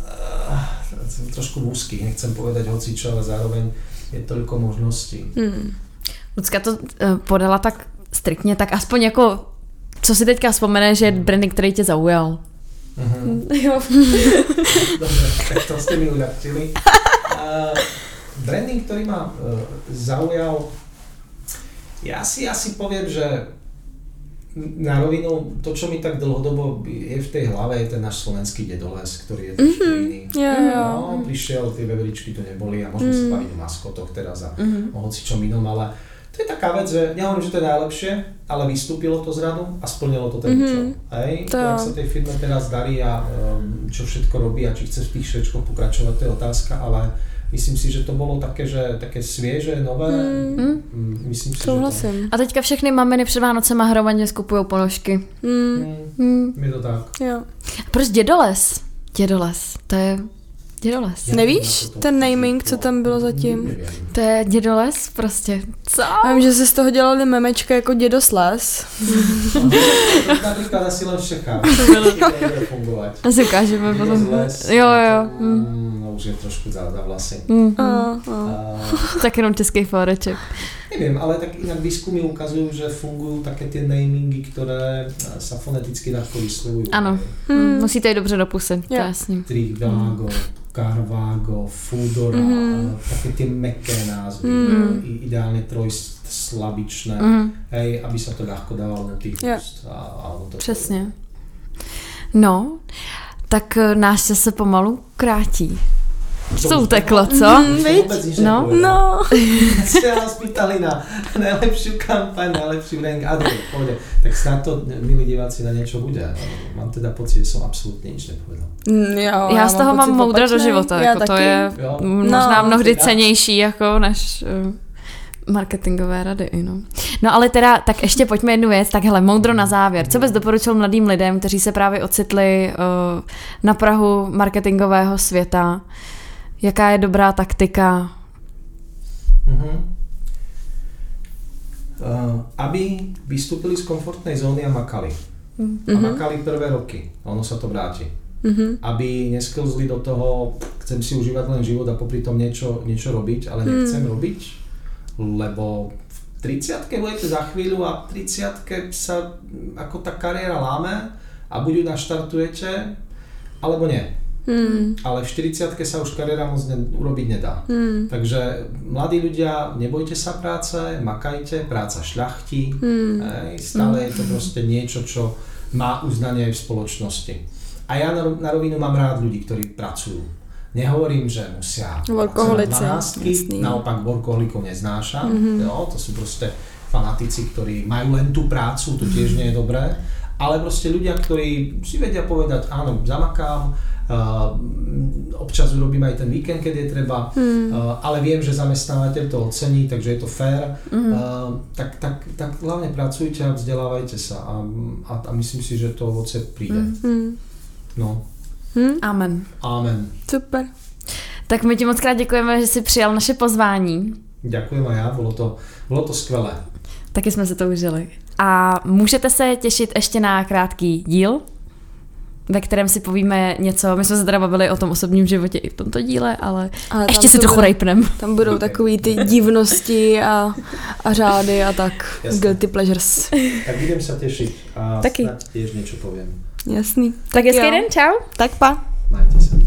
trošku úzky, nechcem povedať hocičo, ale zároveň je toľko možností. Hmm. Lucka to uh, podala tak striktně, tak aspoň jako, co si teďka vzpomene, že je branding, který tě zaujal. Uh-huh. Jo. Dobre, tak to ste mi uľahčili. Uh, branding, ktorý ma uh, zaujal, ja si asi poviem, že na rovinu, to, čo mi tak dlhodobo je v tej hlave, je ten náš slovenský dedoles, ktorý je trošku mm-hmm. iný. Yeah, yeah. No, prišiel, tie veveričky tu neboli a môžeme mm-hmm. sa baviť o maskotoch teraz a mm-hmm. o hocičom inom, ale to je taká vec, že nehovorím, že to je najlepšie, ale vystúpilo to z radu a splnilo to ten účel. Mm-hmm. Hej? To, jak sa tej firme teraz darí a um, čo všetko robí a či chce v tých švečkoch pokračovať, to je otázka, ale myslím si, že to bylo také, že také svěže, nové. Mm. Myslím si, souhlasím. Že to... A teďka všechny maminy před Vánocema hromadně skupují ponožky. Mm. Mm. Je to tak. Jo. Proč dědoles? Dědoles, to je dědoles. Já Nevíš to, ten naming, co tam bylo zatím? Nevím. To je dědoles prostě. Co? Já vím, že se z toho dělali memečka jako dědosles. Například asi len v Čechách. Asi ukážeme potom. Jo, jo. Mm. Už je trošku za, za vlasy. Mm-hmm. Uh, uh. Uh, tak jenom českých fóreček. Neviem, ale tak inak výskumy ukazujú, že fungujú také tie namingy, ktoré sa foneticky ľahko vyslovujú. Ano, hmm. musíte jít dobře do pusy, to je yeah. jasný. Trivago, Carvago, Foodora, mm. také tie meké názvy, mm. ideálne trojslabičné, mm. hej, aby sa to ľahko dávalo na tých yeah. úst. A, a to Přesně. No, tak náš čas se pomalu krátí. Co uteklo, co? Mm, no, no. Ste vás pýtali na najlepšiu kampaň, najlepší brand. A dobre, povede. Tak snad to, milí diváci, na niečo bude. Mám teda pocit, že som absolútne nič nepovedal. Mm, jo, já, já z toho mám moudra do života. Já jako taky. To je jo. možná no, mnohdy cenější jako než uh, marketingové rady. No. no ale teda, tak ještě pojďme jednu věc. Tak hele, moudro na závěr. Co bys doporučil mladým lidem, kteří se právě ocitli uh, na prahu marketingového světa? Jaká je dobrá taktika? Mm-hmm. Uh, aby vystúpili z komfortnej zóny a makali. Mm-hmm. A makali prvé roky. Ono sa to vráti. Mm-hmm. Aby nesklzli do toho, chce chcem si užívať len život a popri tom niečo, niečo robiť, ale nechcem mm. robiť, lebo v tridsiatke budete za chvíľu a v tridsiatke sa ako tá kariéra láme a buď ju naštartujete, alebo nie. Mm. Ale v štyridsiatke sa už kariéra moc ne, urobiť nedá. Mm. Takže mladí ľudia, nebojte sa práce, makajte, práca šľachtí, mm. ej, stále mm. je to proste niečo, čo má uznanie aj v spoločnosti. A ja na, na rovinu mám rád ľudí, ktorí pracujú. Nehovorím, že musia pracovať dvanástky, naopak workoholikov neznášam, mm-hmm. jo, to sú proste fanatici, ktorí majú len tú prácu, to tiež nie je dobré, ale proste ľudia, ktorí si vedia povedať, áno, zamakám, Uh, občas urobím aj ten víkend, keď je treba, mm. uh, ale viem, že zamestnávateľ to ocení, takže je to fair. Mm. Uh, tak, tak, tak hlavne pracujte a vzdelávajte sa a, a, a myslím si, že to ovoce príde. Mm. No. Mm. Amen. Amen. Super. Tak my ti moc krát děkujeme, že jsi přijal naše pozvání. Ďakujem a ja, bolo to, bolo to skvelé. Taky jsme se to užili. A můžete se těšit ještě na krátký díl, ve kterém si povíme něco, my jsme se teda bavili o tom osobním životě i v tomto díle, ale, ale ještě si trochu rejpnem. Tam budou takový ty divnosti a, a řády a tak. Jasne. Guilty pleasures. Tak budem sa tešiť a taky. Snad tiež niečo poviem. Jasný. Tak hezký den, čau. Tak pa. Majte sa.